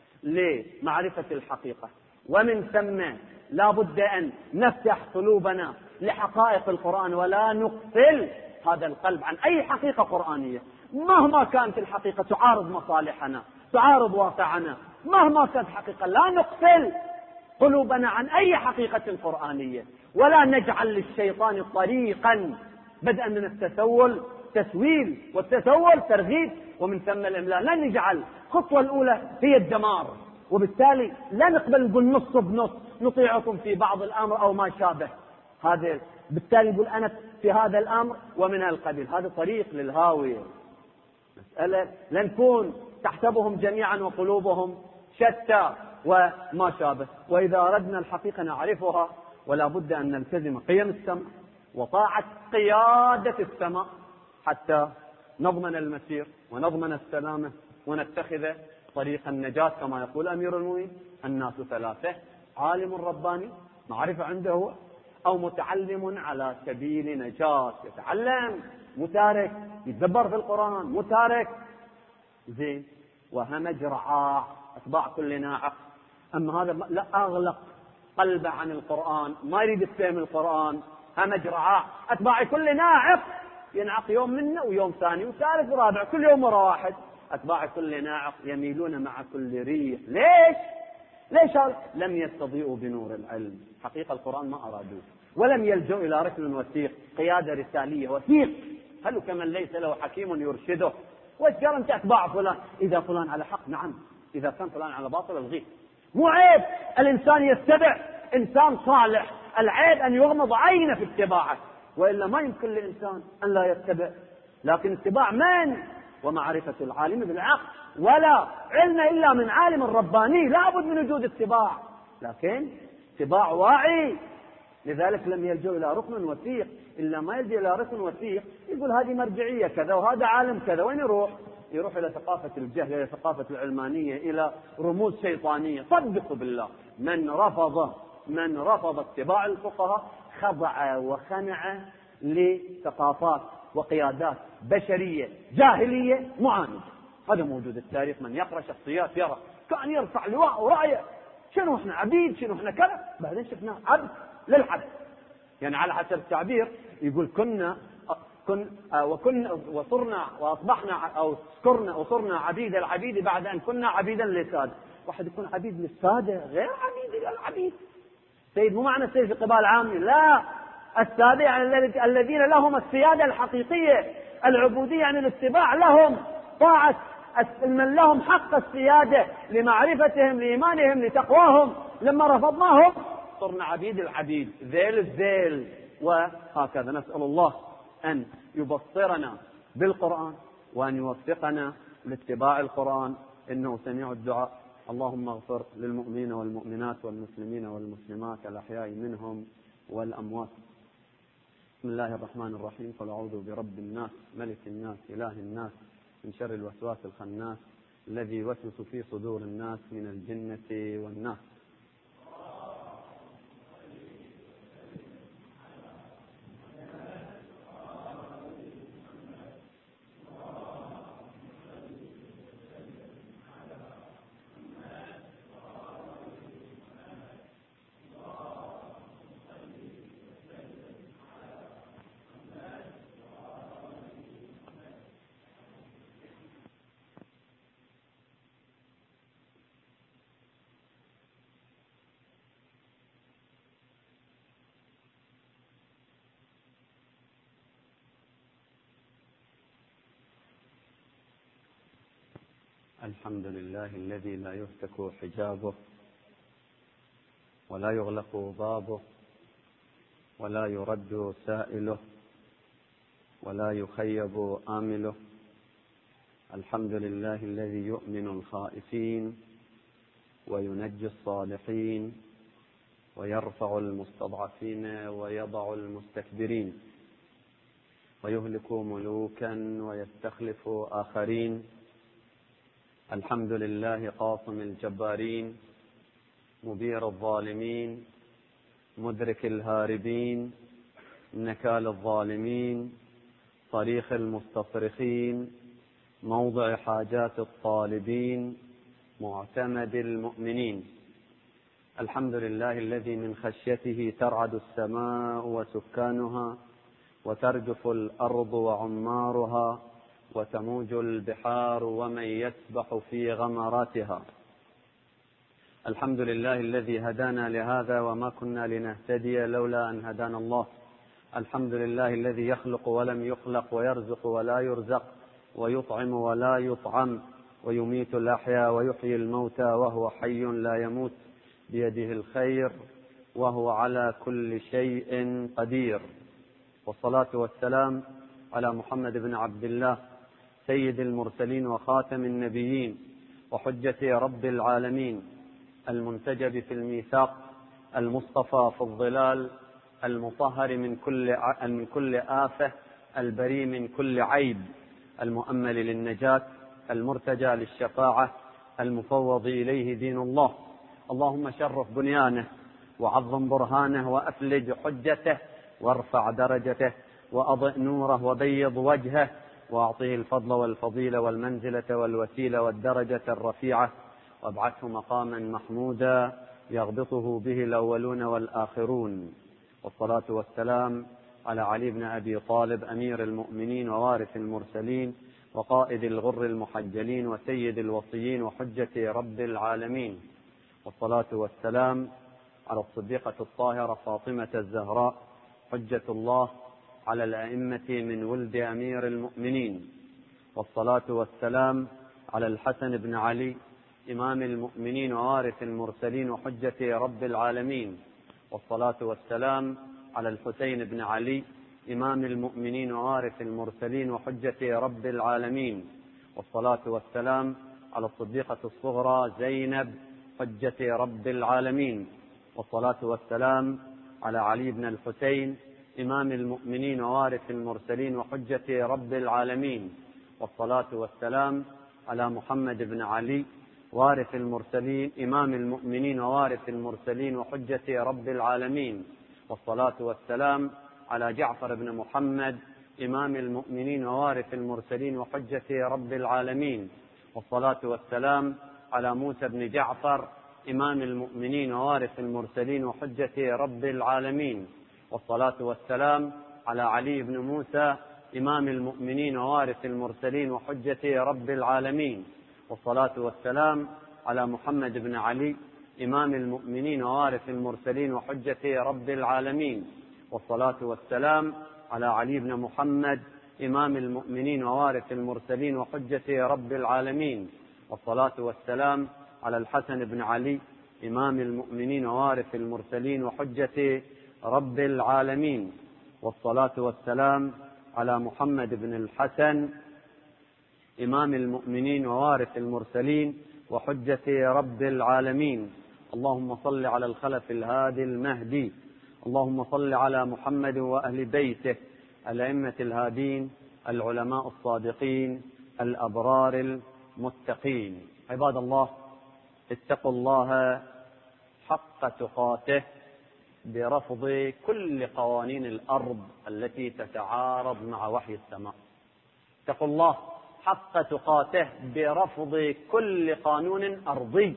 لمعرفه الحقيقه. ومن ثم لا بد ان نفتح قلوبنا لحقائق القرآن، ولا نقفل هذا القلب عن أي حقيقة قرآنية مهما كانت الحقيقة تعارض مصالحنا، تعارض واقعنا. مهما كانت حقيقة لا نقفل قلوبنا عن أي حقيقة قرآنية، ولا نجعل للشيطان طريقا بدءا من التسول تسويل، والتسول ترغيب، ومن ثم الإملاء. لا نجعل الخطوة الأولى هي الدمار، وبالتالي لا نقبل نقول نص بنص نطيعكم في بعض الأمر أو ما شابه. هذا بالتالي يقول أنا في هذا الأمر ومن القبيل. هذا طريق للهاوية. مسألة لنكون تحسبهم جميعا وقلوبهم شتى وما شابه. وإذا أردنا الحقيقة نعرفها، ولا بد أن نلتزم قيم السماء وطاعة قيادة السماء حتى نضمن المسير ونضمن السلامة ونتخذ طريق النجاة. كما يقول أمير المؤمنين: الناس ثلاثة، عالم رباني معرفة عنده هو، أو متعلم على سبيل نجاة. يتعلم متارك، يتدبر في القرآن متارك زين، وهمج رعاع أتباع كل ناعق. أما هذا لا، أغلق قلبه عن القرآن، ما يريد يفهم القرآن، همج رعاع أتباع كل ناعق، ينعق يوم منه ويوم ثاني وثالث ورابع، كل يوم مرة واحد. أتباع كل ناعق يميلون مع كل ريح. ليش؟ ليش؟ لم يستضيئوا بنور العلم. حقيقة القرآن ما أرادوه، ولم يلجأوا إلى ركن وثيق، قيادة رسالية وثيق. هل كمن ليس له حكيم يرشده؟ واشجر أنت أتباع فلان، إذا فلان على حق نعم، إذا كان فلان على باطل الغيه. مو عيب الإنسان يتبع إنسان صالح، العيب أن يغمض عينه في اتباعه، وإلا ما يمكن لإنسان أن لا يتبع. لكن اتباع من؟ ومعرفة العالم بالعقل، ولا علم إلا من عالم رباني، لا بد من وجود اتباع، لكن اتباع واعي. لذلك لم يلجأ إلى ركن وثيق. إلا ما يلجأ إلى ركن وثيق يقول هذه مرجعية كذا وهذا عالم كذا. وين يروح؟ يروح إلى ثقافة الجهل، إلى ثقافة العلمانية، إلى رموز شيطانية. صدقوا بالله، من رفض من رفض اتباع الفقهاء خضع وخنع لثقافات وقيادات بشرية جاهلية معاندة. هذا موجود التاريخ، من يقرأ شخصيات يرى كان يرفع لواء ورأيه شنو احنا عبيد، شنو احنا كذا، بعدين شفناه عبد للعبد. يعني على حسب التعبير يقول كنا كن وكنا وصرنا واصبحنا او سكرنا وصرنا عبيد العبيد بعد ان كنا عبيدا للساده. واحد يكون عبيد للساده غير عبيد للعبيد. سيد مو معنى السيد في قبال عامي، لا، الساده يعني الذين لهم السياده الحقيقيه. العبوديه يعني الاتباع لهم، طاعه من لهم حق السياده لمعرفتهم لايمانهم لتقواهم. لما رفضناهم صرنا عبيد العبيد، ذيل الذيل. وهكذا نسأل الله أن يبصرنا بالقرآن وأن يوفقنا لاتباع القرآن، إنه سميع الدعاء اللهم اغفر للمؤمنين والمؤمنات والمسلمين والمسلمات الأحياء منهم والأموات. بسم الله الرحمن الرحيم. قل أعوذ برب الناس ملك الناس إله الناس من شر الوسواس الخناس الذي يوسوس في صدور الناس من الجنة والناس. الحمد لله الذي لا يفتك حجابه ولا يغلق بابه ولا يرد سائله ولا يخيب آمله. الحمد لله الذي يؤمن الخائفين وينجي الصالحين ويرفع المستضعفين ويضع المستكبرين ويهلك ملوكا ويستخلف آخرين. الحمد لله قاصم الجبارين مبير الظالمين مدرك الهاربين نكال الظالمين صريخ المستصرخين موضع حاجات الطالبين معتمد المؤمنين. الحمد لله الذي من خشيته ترعد السماء وسكانها وترجف الأرض وعمارها وتموج البحار ومن يسبح في غمراتها. الحمد لله الذي هدانا لهذا وما كنا لنهتدي لولا أن هدانا الله. الحمد لله الذي يخلق ولم يخلق ويرزق ولا يرزق ويطعم ولا يطعم ويميت الأحياء ويحيي الموتى وهو حي لا يموت بيده الخير وهو على كل شيء قدير. والصلاة والسلام على محمد بن عبد الله سيد المرسلين وخاتم النبيين وحجة رب العالمين المنتجب في الميثاق المصطفى في الظلال المطهر من كل من كل آفة البريء من كل عيب المؤمل للنجاة المرتجى للشفاعة المفوض إليه دين الله. اللهم شرف بنيانه وعظم برهانه وأفلج حجته وارفع درجته وأضئ نوره وبيض وجهه وأعطيه الفضل والفضيلة والمنزلة والوسيلة والدرجة الرفيعة وابعثه مقاما محمودا يغبطه به الأولون والآخرون. والصلاة والسلام على علي بن أبي طالب أمير المؤمنين ووارث المرسلين وقائد الغر المحجلين وسيد الوصيين وحجة رب العالمين. والصلاة والسلام على الصديقة الطاهرة فاطمة الزهراء حجة الله على الأئمة من ولد أمير المؤمنين. والصلاة والسلام على الحسن بن علي إمام المؤمنين ووارث المرسلين وحجة رب العالمين. والصلاة والسلام على الحسين بن علي إمام المؤمنين ووارث المرسلين وحجة رب العالمين. والصلاة والسلام على الصديقة الصغرى زينب حجة رب العالمين. والصلاة والسلام على علي بن الحسين إمام المؤمنين ووارث المرسلين وحجة رب العالمين. والصلاة والسلام على محمد بن علي وارث المرسلين إمام المؤمنين ووارث المرسلين وحجة رب العالمين. والصلاة والسلام على جعفر بن محمد إمام المؤمنين ووارث المرسلين وحجة رب العالمين. والصلاة والسلام على موسى بن جعفر إمام المؤمنين ووارث المرسلين وحجة رب العالمين. والصلاة والسلام على علي بن موسى إمام المؤمنين ووارث المرسلين وحجة رب العالمين. والصلاة والسلام على محمد بن علي إمام المؤمنين ووارث المرسلين وحجة رب العالمين. والصلاة والسلام على علي بن محمد إمام المؤمنين ووارث المرسلين وحجة رب العالمين. والصلاة والسلام على الحسن بن علي إمام المؤمنين ووارث المرسلين وحجة رب العالمين. والصلاة والسلام على محمد بن الحسن إمام المؤمنين ووارث المرسلين وحجة رب العالمين. اللهم صل على الخلف الهادي المهدي. اللهم صل على محمد وأهل بيته الأئمة الهادين العلماء الصادقين الأبرار المتقين. عباد الله، اتقوا الله حق تقاته برفض كل قوانين الأرض التي تتعارض مع وحي السماء. اتقوا الله حق تقاته برفض كل قانون أرضي،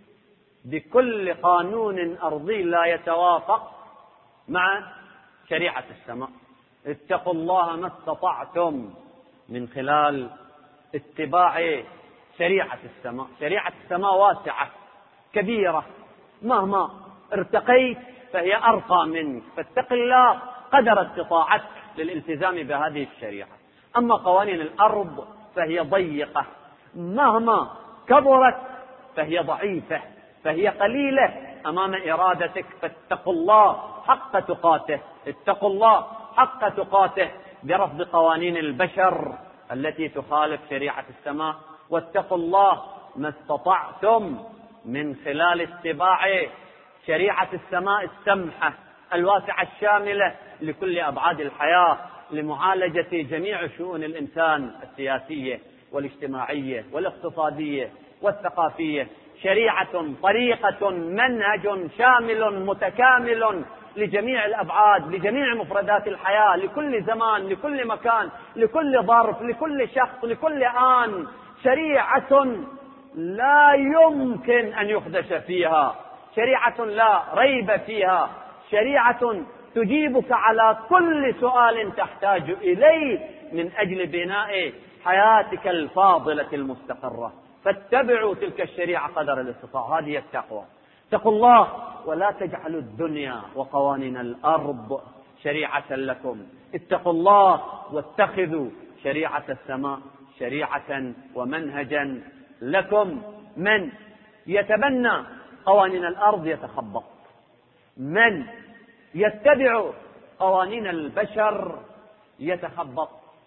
بكل قانون أرضي لا يتوافق مع شريعة السماء. اتقوا الله ما استطعتم من خلال اتباع شريعة السماء. شريعة السماء واسعة كبيرة، مهما ارتقيت فهي أرقى منك، فاتق الله قدر استطاعتك للالتزام بهذه الشريعة. أما قوانين الأرض فهي ضيقة، مهما كبرت فهي ضعيفة، فهي قليلة أمام إرادتك. فاتقوا الله حق تقاته، اتقوا الله حق تقاته برفض قوانين البشر التي تخالف شريعة السماء، واتقوا الله ما استطعتم من خلال اتباع شريعة السماء السمحة الواسعة الشاملة لكل أبعاد الحياة، لمعالجة جميع شؤون الإنسان السياسية والاجتماعية والاقتصادية والثقافية. شريعة، طريقة، منهج شامل متكامل لجميع الأبعاد، لجميع مفردات الحياة، لكل زمان، لكل مكان، لكل ظرف، لكل شخص، لكل آن. شريعة لا يمكن أن يخدش فيها، شريعة لا ريب فيها، شريعة تجيبك على كل سؤال تحتاج إليه من أجل بناء حياتك الفاضلة المستقرة. فاتبعوا تلك الشريعة قدر الاستطاعة، هذه التقوى. اتقوا الله ولا تجعلوا الدنيا وقوانين الأرض شريعة لكم. اتقوا الله واتخذوا شريعة السماء شريعة ومنهجا لكم. من يتبنى قوانين الأرض يتخبط، من يتبع قوانين البشر يتخبط،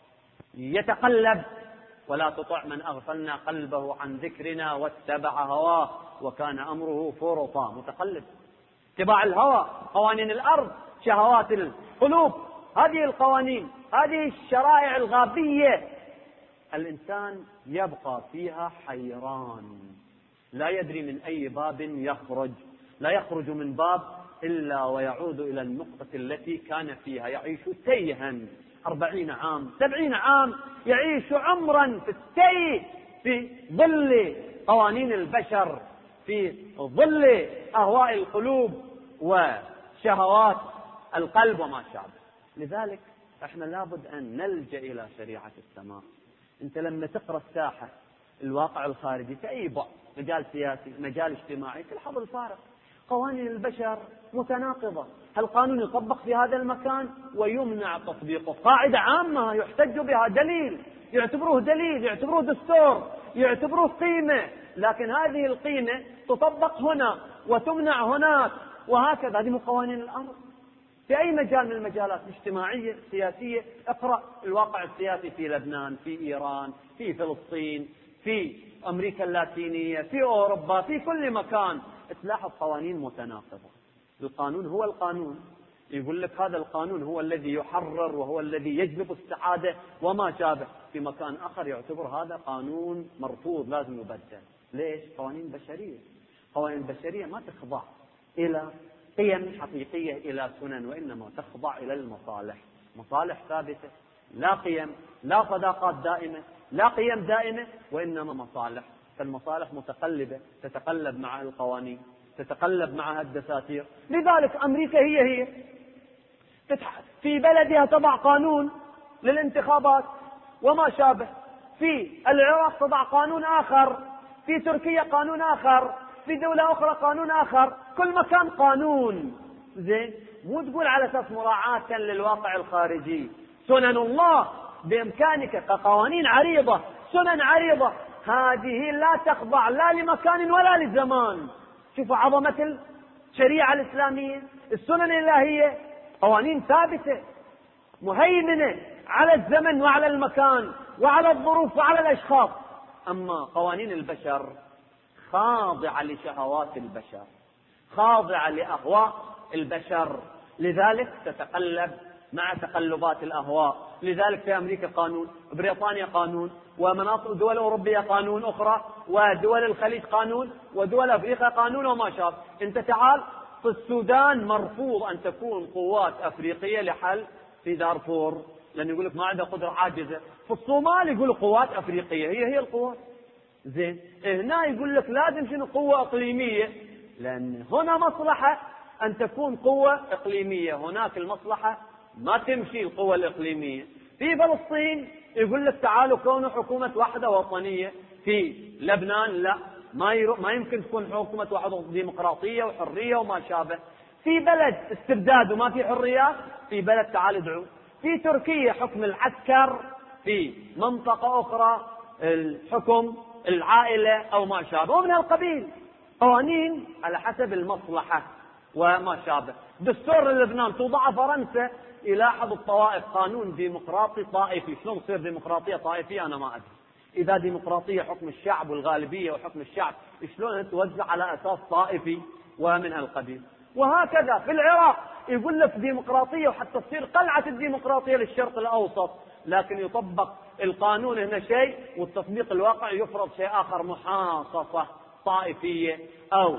يتقلب. ولا تطع من أغفلنا قلبه عن ذكرنا واتبع هواه وكان أمره فرطا. متقلب، اتباع الهوى، قوانين الأرض، شهوات القلوب، هذه القوانين، هذه الشرائع الغابية، الإنسان يبقى فيها حيران، لا يدري من أي باب يخرج، لا يخرج من باب إلا ويعود إلى النقطة التي كان فيها، يعيش تيها أربعين عام، سبعين عام، يعيش عمرا في التيه في ظل قوانين البشر، في ظل أهواء القلوب وشهوات القلب وما شابه. لذلك احنا لابد أن نلجأ إلى شريعة السماء. انت لما تقرأ الساحة، الواقع الخارجي في أي بعد، مجال سياسي، مجال اجتماعي، تلحظ الفارق. قوانين البشر متناقضة، القانون يطبق في هذا المكان ويمنع تطبيقه، قاعدة عامة يحتج بها، دليل يعتبروه دليل، يعتبروه دستور، يعتبروه قيمة، لكن هذه القيمة تطبق هنا وتمنع هناك، وهكذا. هذه من قوانين الأمر في أي مجال من المجالات الاجتماعية السياسية. اقرأ الواقع السياسي في لبنان، في إيران، في فلسطين، في أمريكا اللاتينية، في أوروبا، في كل مكان تلاحظ قوانين متناقضة. القانون هو القانون، يقول لك هذا القانون هو الذي يحرر وهو الذي يجلب السعادة وما شابه، في مكان آخر يعتبر هذا قانون مرفوض لازم يبدل. ليش؟ قوانين بشرية. قوانين البشرية ما تخضع إلى قيم حقيقية، إلى سنن، وإنما تخضع إلى المصالح، مصالح ثابتة، لا قيم، لا صداقات دائمة، لا قيم دائمة، وإنما مصالح. فالمصالح متقلبة، تتقلب مع القوانين، تتقلب معها الدساتير. لذلك أمريكا هي هي في بلدها تضع قانون للانتخابات وما شابه، في العراق تضع قانون آخر، في تركيا قانون آخر، في دولة أخرى قانون آخر، كل مكان قانون. زين، مو تقول على أساس مراعاة للواقع الخارجي. سنن الله بإمكانك كقوانين عريضة، سنن عريضة، هذه لا تخضع لا لمكان ولا لزمان. شوفوا عظمة الشريعة الإسلامية، السنن الإلهية، قوانين ثابتة مهيمنة على الزمن وعلى المكان وعلى الظروف وعلى الأشخاص. أما قوانين البشر خاضعة لشهوات البشر، خاضعة لأهواء البشر، لذلك تتقلب مع تقلبات الأهواء. لذلك في أمريكا قانون، بريطانيا قانون، ومناطق دول أوروبية قانون أخرى، ودول الخليج قانون، ودول أفريقيا قانون وما شابه. أنت تعال في السودان مرفوض أن تكون قوات أفريقية لحل في دارفور، لأن يقول لك ما عنده قدرة عاجزة. في الصومال يقول قوات أفريقية، هي هي القوات. زين، هنا يقول لك لازم شنو قوة إقليمية، لأن هنا مصلحة أن تكون قوة إقليمية، هناك المصلحة ما تمشي القوة الإقليمية. في فلسطين يقول لك تعالوا كونوا حكومة وحدة وطنية. في لبنان لا، ما ما يمكن تكون حكومة وحدة ديمقراطية وحرية وما شابه. في بلد استبداد وما في حريات، في بلد تعال ادعوا. في تركيا حكم العسكر، في منطقة أخرى الحكم العائلة أو ما شابه، ومن القبيل قوانين على حسب المصلحة وما شابه. دستور لبنان توضع فرنسا يلاحظ الطوائف، قانون ديمقراطي طائفي. شلون تصير ديمقراطية طائفية أنا ما أدري. إذا ديمقراطية حكم الشعب والغالبية وحكم الشعب، شلون توزع على أساس طائفي ومن هالقبيل. وهكذا في العراق يقول لك ديمقراطية، وحتى تصير قلعة الديمقراطية للشرق الأوسط، لكن يطبق القانون هنا شيء والتطبيق الواقعي يفرض شيء آخر، محاصصة طائفية أو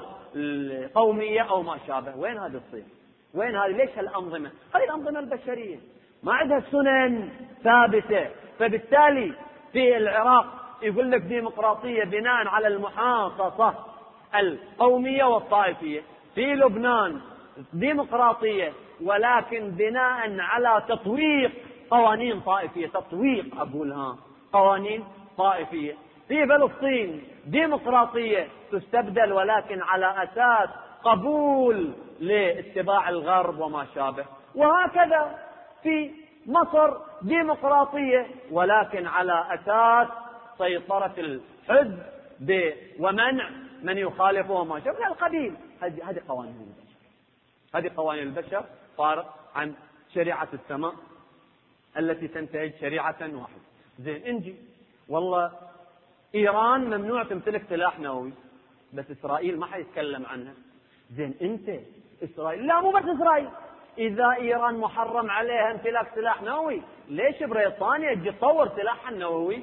قومية أو ما شابه. وين هذا تصير؟ وين هذه؟ ليش هالأنظمة؟ هذه الأنظمة البشرية ما عندها سنن ثابتة. فبالتالي في العراق يقول لك ديمقراطية بناء على المحاصصة القومية والطائفية. في لبنان ديمقراطية ولكن بناء على تطويق قوانين طائفية، تطويق أقولها قوانين طائفية. في فلسطين ديمقراطية تستبدل ولكن على أساس قبول لاتباع الغرب وما شابه. وهكذا في مصر ديمقراطية ولكن على أساس سيطرة الحزب ومنع من يخالفه وما شابه من القبيل. هذه قوانين البشر، هذه قوانين البشر فارق عن شريعة السماء التي تنتهج شريعة واحدة. زين، انجي والله إيران ممنوع تمتلك سلاح نووي، بس إسرائيل ما حيتكلم عنها. زين، أنت إسرائيل، لا مو بس إسرائيل، إذا إيران محرم عليها امتلاك سلاح نووي، ليش بريطانيا تجي تطور سلاحها النووي؟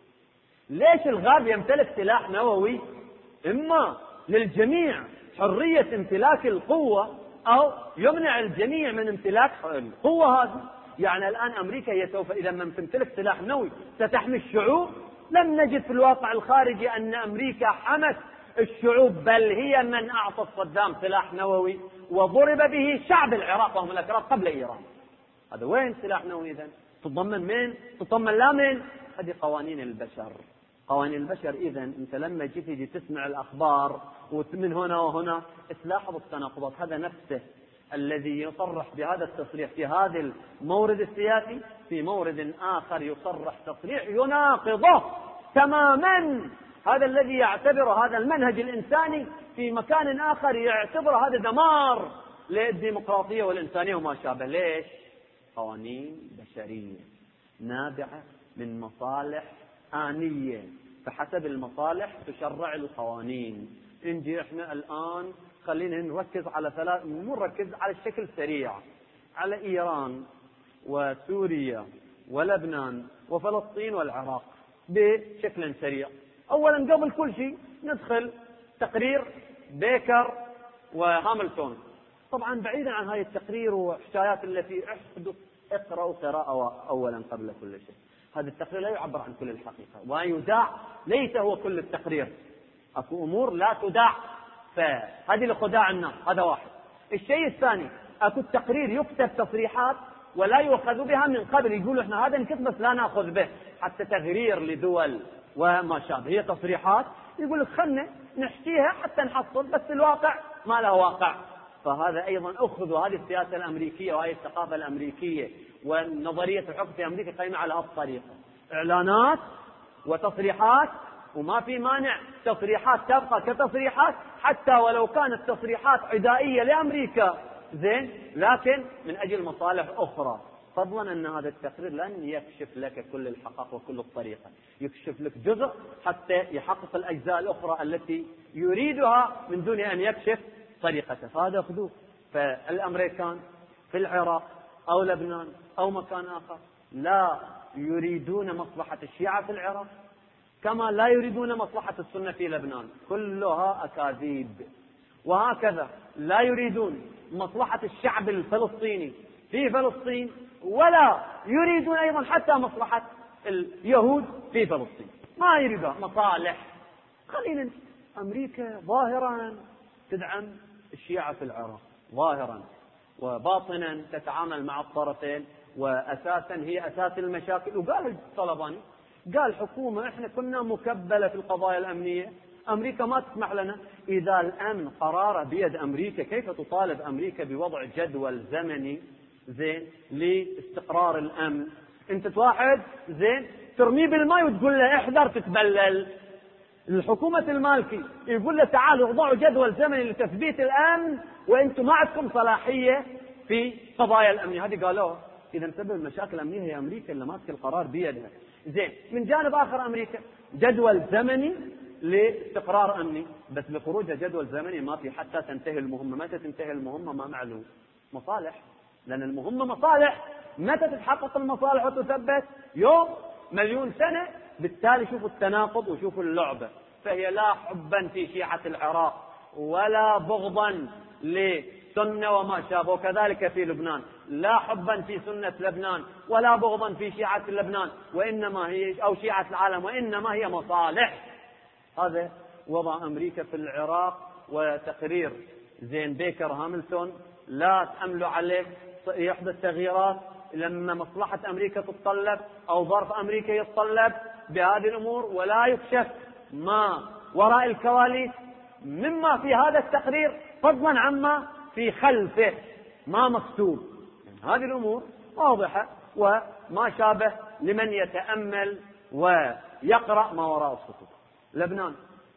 ليش الغرب يمتلك سلاح نووي؟ إما للجميع حرية امتلاك القوة أو يمنع الجميع من امتلاك القوة هذه. يعني الآن أمريكا هي سوف إذا لم تمتلك سلاح نووي ستحمي الشعوب. لم نجد في الواقع الخارجي أن أمريكا حمت الشعوب، بل هي من أعطت صدام سلاح نووي وضرب به شعب العراق وهم الأكراد قبل إيران. هذا وين سلاح نووي إذن؟ تضمن من؟ تضمن لا من؟ هذه قوانين البشر، قوانين البشر. إذن أنت لما جيتي تسمع الأخبار ومن هنا وهنا تلاحظ التناقضات. هذا نفسه الذي يصرح بهذا التصريح في هذا المورد السياسي، في مورد آخر يصرح تصريح يناقضه تماما. هذا الذي يعتبر هذا المنهج الإنساني في مكان آخر يعتبر هذا دمار للديمقراطية والإنسانية وما شابه. ليش؟ قوانين بشرية نابعة من مصالح آنية، فحسب المصالح تشرع القوانين. نجي احنا الآن خلينا نركز على ثلاث، مو نركز على الشكل سريع على إيران وسوريا ولبنان وفلسطين والعراق بشكل سريع. أولا قبل كل شيء ندخل تقرير بيكر وهاملتون. طبعا بعيدا عن هاي التقرير وحكايات التي احدث، اقرأوا قراءة أولا قبل كل شيء. هذا التقرير لا يعبر عن كل الحقيقة ويداع، ليس هو كل التقرير. أكو أمور لا تداع، فهذه لخداع الناس. هذا واحد. الشيء الثاني، أكو التقرير يكتب تصريحات ولا يؤخذ بها من قبل، يقولوا احنا هذا نكتب بس لا نأخذ به حتى تغرير لدول وما شابه. هي تصريحات يقول لك خلنا نحكيها حتى نحصل، بس الواقع ما له واقع. فهذا أيضا أخذ هذه السياسة الأمريكية وهذه الثقافة الأمريكية ونظرية الحكم في أمريكا قائمة على هذه الطريقة، إعلانات وتصريحات، وما في مانع تصريحات تبقى كتصريحات حتى ولو كانت تصريحات عدائية لأمريكا، زين، لكن من أجل مصالح أخرى. فضلا أن هذا التقرير لن يكشف لك كل الحقائق وكل الطريقة، يكشف لك جزء حتى يحقق الأجزاء الأخرى التي يريدها من دون أن يكشف طريقته. فهذا خذوه. فالأمريكان في العراق أو لبنان أو مكان آخر لا يريدون مصلحة الشيعة في العراق كما لا يريدون مصلحة السنة في لبنان، كلها أكاذيب. وهكذا لا يريدون مصلحة الشعب الفلسطيني في فلسطين، ولا يريدون أيضا حتى مصلحة اليهود في فلسطين، ما يريدون مصالح. خلينا أمريكا ظاهرا تدعم الشيعة في العراق ظاهرا، وباطنا تتعامل مع الطرفين، وأساسا هي أساس المشاكل. وقال الطلباني قال حكومة احنا كنا مكبلة في القضايا الأمنية، أمريكا ما تسمح لنا. إذا الأمن قراره بيد أمريكا، كيف تطالب أمريكا بوضع جدول زمني زين لاستقرار الأمن؟ أنت واحد زين ترميه بالماء وتقول له احذر تتبلل. الحكومة المالكي يقول له تعالوا وضعوا جدول زمني لتثبيت الأمن وأنتم ما عندكم صلاحية في قضايا الأمنية. هذه قالوه. إذا سبب المشاكل الأمنية هي أمريكا اللي ماسك القرار بيدها. زين من جانب آخر أمريكا جدول زمني لاستقرار أمني، بس بخروجها جدول زمني ما في حتى تنتهي المهمة. متى تنتهي المهمة ما معلوم. مصالح، لأن المهمة مصالح. متى تتحقق المصالح وتثبت؟ يوم مليون سنة. بالتالي شوفوا التناقض وشوفوا اللعبة. فهي لا حبا في شيعة العراق ولا بغضا لسنة وما شابه، وكذلك في لبنان لا حبا في سنة لبنان ولا بغضا في شيعة لبنان وإنما هي أو شيعة العالم، وإنما هي مصالح. هذا وضع أمريكا في العراق. وتقرير زين بيكر هاملتون لا تأملوا عليه، يحدث تغييرات لما مصلحة أمريكا تتطلب أو ظرف أمريكا يتطلب بهذه الأمور، ولا يكشف ما وراء الكواليس مما في هذا التقرير فضلا عما في خلفه ما مكتوب. هذه الأمور واضحة وما شابه لمن يتأمل ويقرأ ما وراء السطور. لبنان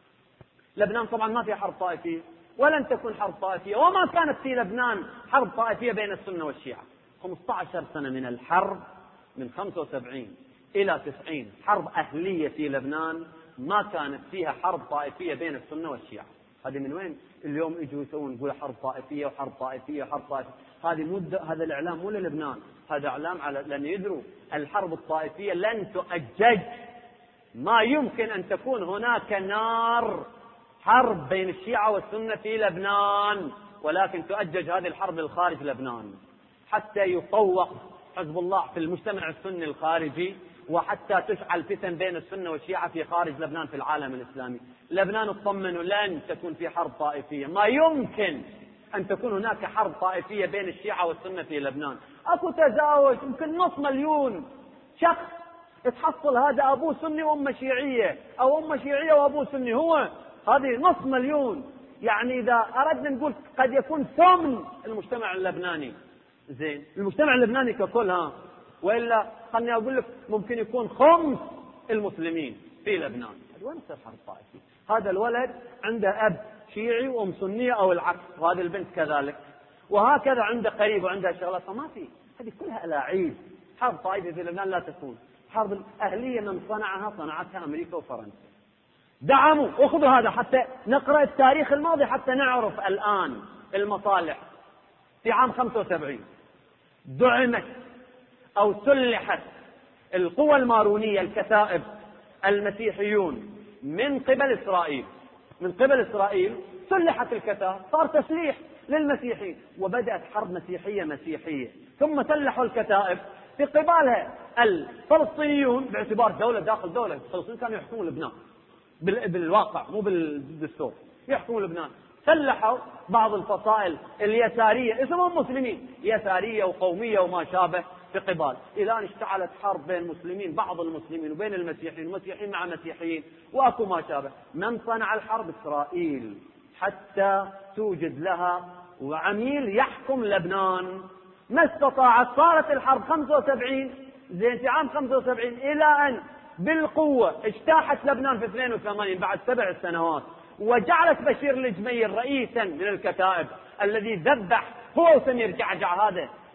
لبنان طبعا ما في حرب طائفية ولن تكون حرب طائفية، وما كانت في لبنان حرب طائفية بين السنة والشيعة. خمسة عشر سنة من الحرب، من خمسة وسبعين إلى تسعين حرب أهلية في لبنان، ما كانت فيها حرب طائفية بين السنة والشيعة. هذه من وين اليوم يجوا يسوون يقول حرب طائفية وحرب طائفية وحرب طائفية؟ هذه مدة، هذا الإعلام مو للبنان، هذا إعلام على لأن يدروا الحرب الطائفية لن تؤجج. ما يمكن أن تكون هناك نار حرب بين الشيعة والسنة في لبنان، ولكن تؤجج هذه الحرب للخارج لبنان حتى يطوق حزب الله في المجتمع السني الخارجي، وحتى تشعل فتن بين السنة والشيعة في خارج لبنان في العالم الإسلامي. لبنان اطمنوا لن تكون في حرب طائفية، ما يمكن أن تكون هناك حرب طائفية بين الشيعة والسنة في لبنان. أكو تزاوج يمكن نص مليون شخص تحصل هذا أبوه سني وأمه شيعية، أو أمه شيعية وأبوه سني، هو هذه نص مليون. يعني إذا أردنا نقول قد يكون ثمن المجتمع اللبناني، زين المجتمع اللبناني ككل، ها وإلا خلني أقول لك ممكن يكون خمس المسلمين في لبنان. وين تصير حرب طائفية؟ هذا الولد عنده أب شيعي وأم سنية أو العكس، وهذه البنت كذلك، وهكذا عنده قريب وعنده شغلات. فما في، هذه كلها ألاعيب. حرب طائفية في لبنان لا تكون. حرب الأهلية من صنعها صنعتها أمريكا وفرنسا، دعموا. وخذوا هذا حتى نقرأ التاريخ الماضي حتى نعرف الآن المصالح. في عام خمسة وسبعين دعمت أو سلحت القوى المارونية الكتائب المسيحيون من قبل إسرائيل. من قبل إسرائيل سلحت الكتائب، صار تسليح للمسيحيين، وبدأت حرب مسيحية مسيحية. ثم سلحوا الكتائب في قبالها الفلسطينيون باعتبار دولة داخل دولة. الفلسطينيين كانوا يحكمون لبنان بالواقع مو بالدستور، يحكمون لبنان. سلحوا بعض الفصائل اليسارية اسمهم مسلمين، يسارية وقومية وما شابه في قبال، إلى أن اشتعلت حرب بين المسلمين، بعض المسلمين وبين المسيحيين، المسيحيين مع مسيحيين وأكو ما شابه. من صنع الحرب؟ إسرائيل، حتى توجد لها وعميل يحكم لبنان. ما استطاعت. صارت الحرب خمسة وسبعين، زين في عام خمسة وسبعين، إلى أن بالقوة اجتاحت لبنان في اثنين وثمانين بعد سبع سنوات، وجعلت بشير الجميل رئيسا من الكتائب الذي ذبح هو وسمير جعجع هذا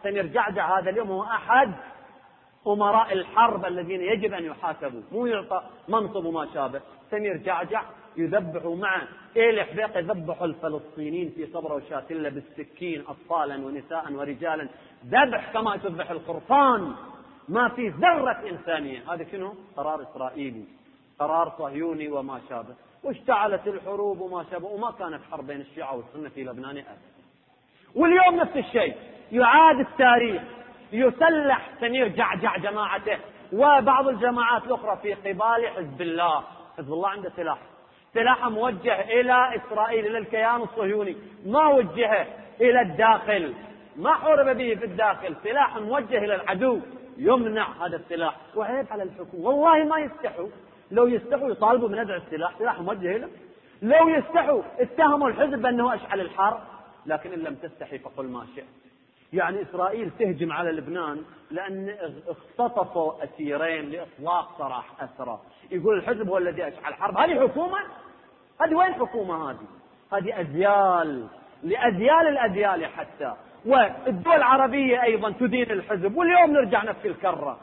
سمير جعجع هذا اليوم هو أحد أمراء الحرب الذين يجب أن يحاسبوا، مو يعطى منصب وما شابه. سمير جعجع يذبحوا معه إيلي حبيق يذبحوا الفلسطينيين في صبرا وشاتلة بالسكين أطفالا ونساء ورجالا، ذبح كما تذبح القرطان، ما في ذرة إنسانية. هذا شنو؟ قرار إسرائيلي، قرار صهيوني وما شابه. واشتعلت الحروب وما شابه، وما كانت حرب بين الشيعة والسنة في لبنان أبدا. واليوم نفس الشيء، يعاد التاريخ، يسلح سمير جعجع جماعته وبعض الجماعات الأخرى في قبال حزب الله. حزب الله عنده سلاح، سلاح موجه إلى إسرائيل، إلى الكيان الصهيوني، ما وجهه إلى الداخل، ما حورب به في الداخل، سلاح موجه إلى العدو، يمنع هذا السلاح. وعيب على الحكومة، والله ما يستحوا، لو يستحوا يطالبوا بنزع السلاح، سلاح موجه له. لو يستحوا اتهموا الحزب بأنه أشعل الحرب، لكن إن لم تستحي فقل ما شئت. يعني إسرائيل تهجم على لبنان لأن اختطفوا أسيرين لإطلاق سراح أسرى، يقول الحزب هو الذي أشعل الحرب. هذه حكومة؟ هذه وين حكومة؟ هذه هذه أذيال لأذيال الأذيال حتى. والدول العربية أيضا تدين الحزب. واليوم نرجع نفس الكرة،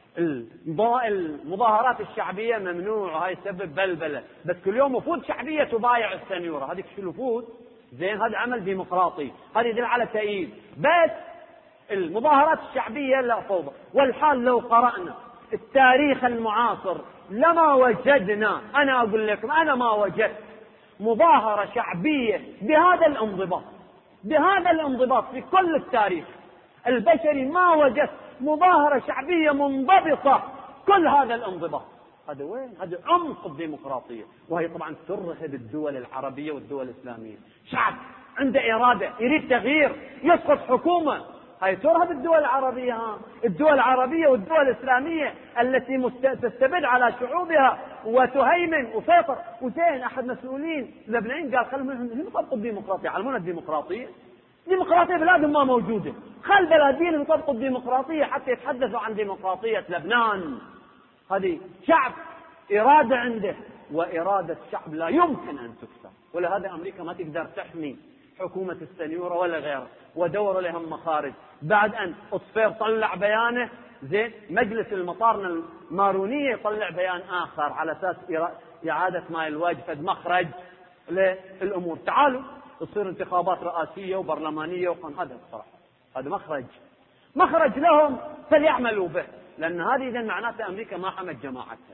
المظاهرات الشعبية ممنوع، هاي سبب بلبلة، بس كل يوم وفود شعبية تبايع السنيورة، هذيك شو الوفود؟ زين، هذا عمل ديمقراطي، هذا يدل على تأييد. بس المظاهرات الشعبية لا فوضى. والحال لو قرأنا التاريخ المعاصر لما وجدنا، أنا أقول لكم أنا ما وجدت مظاهرة شعبية بهذا الانضباط، بهذا الانضباط في كل التاريخ البشري ما وجدت مظاهرة شعبية منضبطة كل هذا الانضباط. هذا وين؟ هذا عمق الديمقراطية. وهي طبعا ترهب الدول العربية والدول الإسلامية. شعب عنده إرادة يريد تغيير، يسقط حكومة، هاي ترهب الدول العربية. ها الدول العربية والدول الإسلامية التي مست... تستبد على شعوبها وتهيمن وسيطر. وزين أحد مسؤولين لبنانيين قال خلهم يطبقوا الديمقراطية، علمونا الديمقراطية. ديمقراطية بلادهم ما موجودة، خل بلادين يطبقوا الديمقراطية حتى يتحدثوا عن ديمقراطية لبنان. هذه شعب إرادة عنده، وإرادة الشعب لا يمكن أن تكسر. ولهذا أمريكا ما تقدر تحمي حكومة السنيورة ولا غيره، ودور لهم مخارج. بعد أن أطفير طلع بيانه، زين مجلس المطارنة المارونية يطلع بيان آخر على أساس إعادة ما الواجفة مخرج للأمور. تعالوا تصير انتخابات رئاسية وبرلمانية وقن، هذا الصراحة هذا مخرج مخرج لهم فليعملوا به، لأن هذه إذن معناته أمريكا ما حمت جماعتها.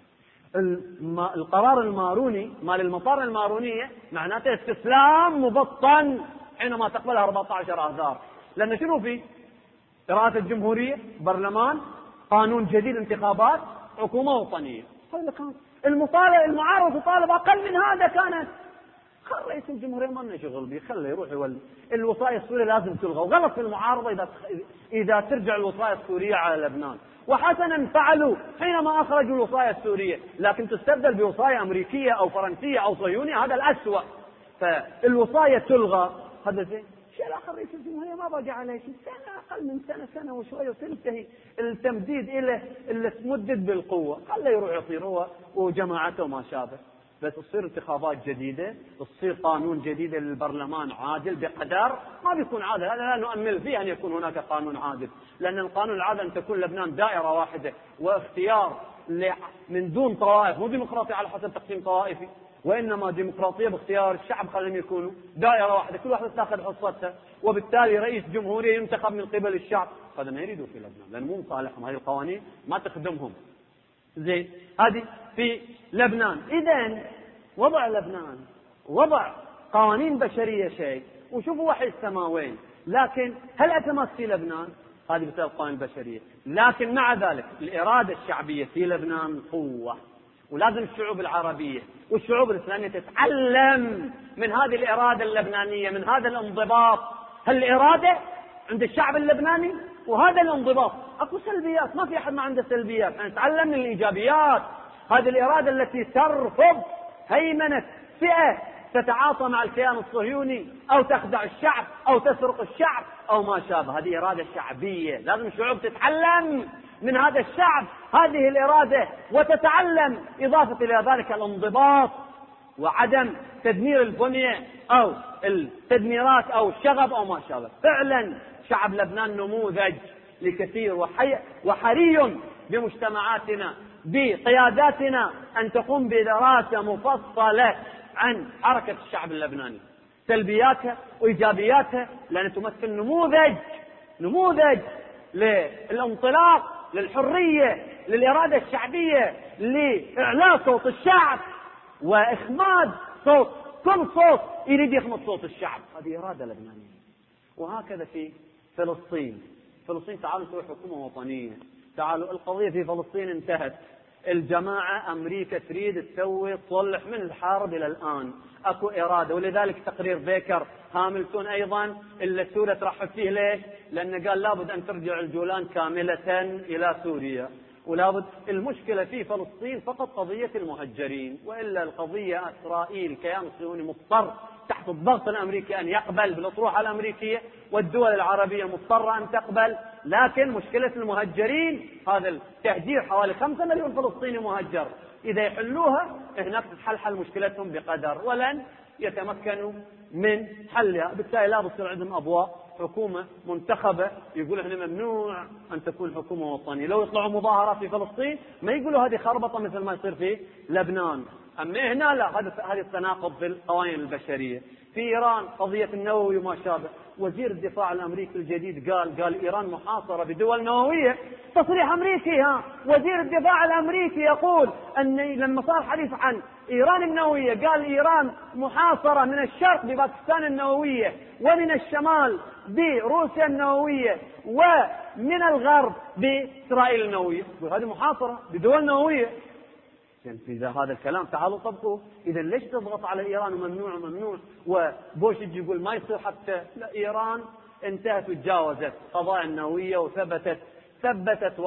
القرار الماروني مال المطار المارونية معناته استسلام مبطن حينما تقبلها أربعة عشر آذار. لأن شنو في رئاسة الجمهورية، برلمان، قانون جديد، انتخابات، حكومة وطنية. هذا كان المطالب المعارض يطالب أقل من هذا. كانت خل رئيس الجمهورية ما لنا شغل به، خله يروح يولي. الوصاية السورية لازم تلغى، وغلط في المعارضة إذا إذا ترجع الوصاية السورية على لبنان. وحسنا فعلوا حينما أخرجوا الوصاية السورية، لكن تستبدل بوصاية أمريكية أو فرنسية أو صهيونية، هذا الأسوأ. فالوصاية تلغى، هذا زين. شيء الآخر رئيس الجمهورية ما بقى عليه شيء، سنة أقل من سنة سنة وشوية وتنتهي التمديد إلى اللي تمدد بالقوة. خله يروح يصير هو وجماعته ما شابه. بس تصير انتخابات جديدة، تصير قانون جديد للبرلمان عادل بقدر. ما بيكون عادل، هذا لا نؤمل فيه أن يكون هناك قانون عادل، لأن القانون العادل أن تكون لبنان دائرة واحدة واختيار من دون طوائف، مو ديمقراطية على حسب تقسيم طوائفي، وإنما ديمقراطية باختيار الشعب. خلهم يكونوا دائرة واحدة، كل واحدة تأخذ حصتها، وبالتالي رئيس جمهورية ينتخب من قبل الشعب. هذا ما يريدوا في لبنان، لأن مو مصالحهم، هذه القوانين ما تخدمهم. زين، هذه في لبنان. إذن وضع لبنان وضع قوانين بشرية شيء، وشوفوا وحي السماوين. لكن هل أتمت في لبنان؟ هذه بسبب القوانين البشرية. لكن مع ذلك الإرادة الشعبية في لبنان قوة، ولازم الشعوب العربية والشعوب الإسلامية تتعلم من هذه الإرادة اللبنانية، من هذا الانضباط. هالإرادة عند الشعب اللبناني وهذا الانضباط. أكو سلبيات، ما في أحد ما عنده سلبيات، يعني نتعلم من الإيجابيات. هذه الإرادة التي ترفض هيمنة فئة تتعاطى مع الكيان الصهيوني أو تخدع الشعب أو تسرق الشعب أو ما شابه، هذه إرادة شعبية. لازم الشعوب تتعلم من هذا الشعب هذه الإرادة، وتتعلم إضافة إلى ذلك الانضباط وعدم تدمير البنية أو التدميرات أو الشغب أو ما شابه. فعلا شعب لبنان نموذج لكثير، وحي وحري بمجتمعاتنا بقياداتنا أن تقوم بدراسة مفصلة عن حركة الشعب اللبناني، سلبياتها وإيجابياتها، لأن تمثل نموذج نموذج للانطلاق، للحرية، للإرادة الشعبية، لإعلاء صوت الشعب وإخماد صوت كل صوت يريد يخمد صوت الشعب. هذه إرادة لبنانية. وهكذا في فلسطين. فلسطين تعالوا نسوي حكومة وطنية، تعالوا القضية في فلسطين انتهت. الجماعة أمريكا تريد تسوي تصلح من الحرب إلى الآن، أكو إرادة. ولذلك تقرير بيكر هاملتون أيضا اللي سوريا ترحب فيه. ليش؟ لأنه قال لابد أن ترجع الجولان كاملة إلى سوريا، ولابد. المشكلة في فلسطين فقط قضية المهجرين، وإلا القضية إسرائيل كيان صهيوني مضطر تحت الضغط الأمريكي أن يقبل بالأطروحة الأمريكية، والدول العربية مضطرة أن تقبل. لكن مشكلة المهجرين، هذا التهجير حوالي خمسة مليون فلسطيني مهجر، إذا يحلوها هناك تتحل مشكلتهم بقدر، ولن يتمكنوا من حلها. بالتالي لا بصير عندهم أبواء حكومة منتخبة يقول احنا ممنوع أن تكون حكومة وطنية. لو يطلعوا مظاهرات في فلسطين ما يقولوا هذه خربطة مثل ما يصير في لبنان. أما هنا لا، هذا التناقض في القوانين البشرية. في إيران قضية النووي وما شابه، وزير الدفاع الأمريكي الجديد قال قال إيران محاصرة بدول نووية. تصريح أمريكي، ها وزير الدفاع الأمريكي يقول أن لما صار حديث عن إيران النووية قال إيران محاصرة من الشرق بباكستان النووية، ومن الشمال بروسيا النووية، ومن الغرب بإسرائيل النووية. وهذه محاصرة بدول نووية. يعني إذا هذا الكلام تعالوا طبقوا. إذا ليش تضغط على إيران وممنوع وممنوع؟ وبوش يجي يقول ما يصير حتى. لا، إيران انتهت وتجاوزت قضايا النووية وثبتت ثبتت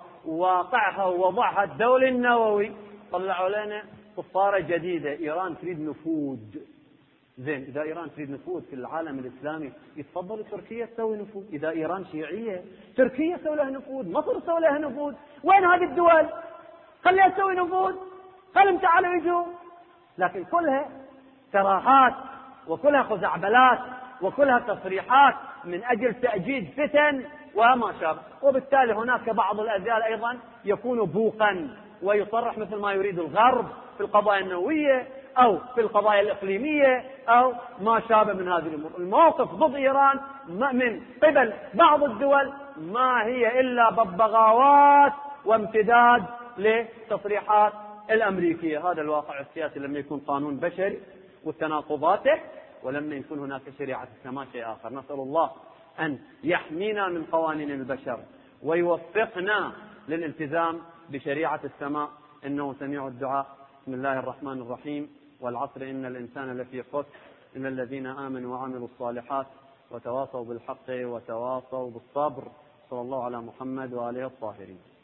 واقعها ووضعها الدولي النووي. طلعوا لنا صفارة جديدة، إيران تريد نفوذ. زين، إذا إيران تريد نفوذ في العالم الإسلامي يتفضل تركيا تسوي نفوذ. إذا إيران شيعية تركيا تسوي لها نفوذ، مصر تسوي لها نفوذ. وين هذه الدول؟ خليها تسوي نفوذ، خلهم تعالوا يجوا. لكن كلها تراهات وكلها خزعبلات وكلها تصريحات من أجل تأجيج فتن وما شابه. وبالتالي هناك بعض الأذيال أيضا يكون بوقا ويصرح مثل ما يريد الغرب في القضايا النووية أو في القضايا الإقليمية أو ما شابه من هذه الأمور. الموقف ضد إيران من قبل بعض الدول ما هي إلا ببغاوات وامتداد لتصريحات الأمريكية. هذا الواقع السياسي لما يكون قانون بشري وتناقضاته، ولما يكون هناك شريعة السماء شيء آخر. نسأل الله أن يحمينا من قوانين البشر ويوفقنا للالتزام بشريعة السماء، إنه سميع الدعاء. بسم الله الرحمن الرحيم. والعصر إن الإنسان لفي خسر إلا الذين آمنوا وعملوا الصالحات وتواصوا بالحق وتواصوا بالصبر. صلى الله على محمد وآله الطاهرين.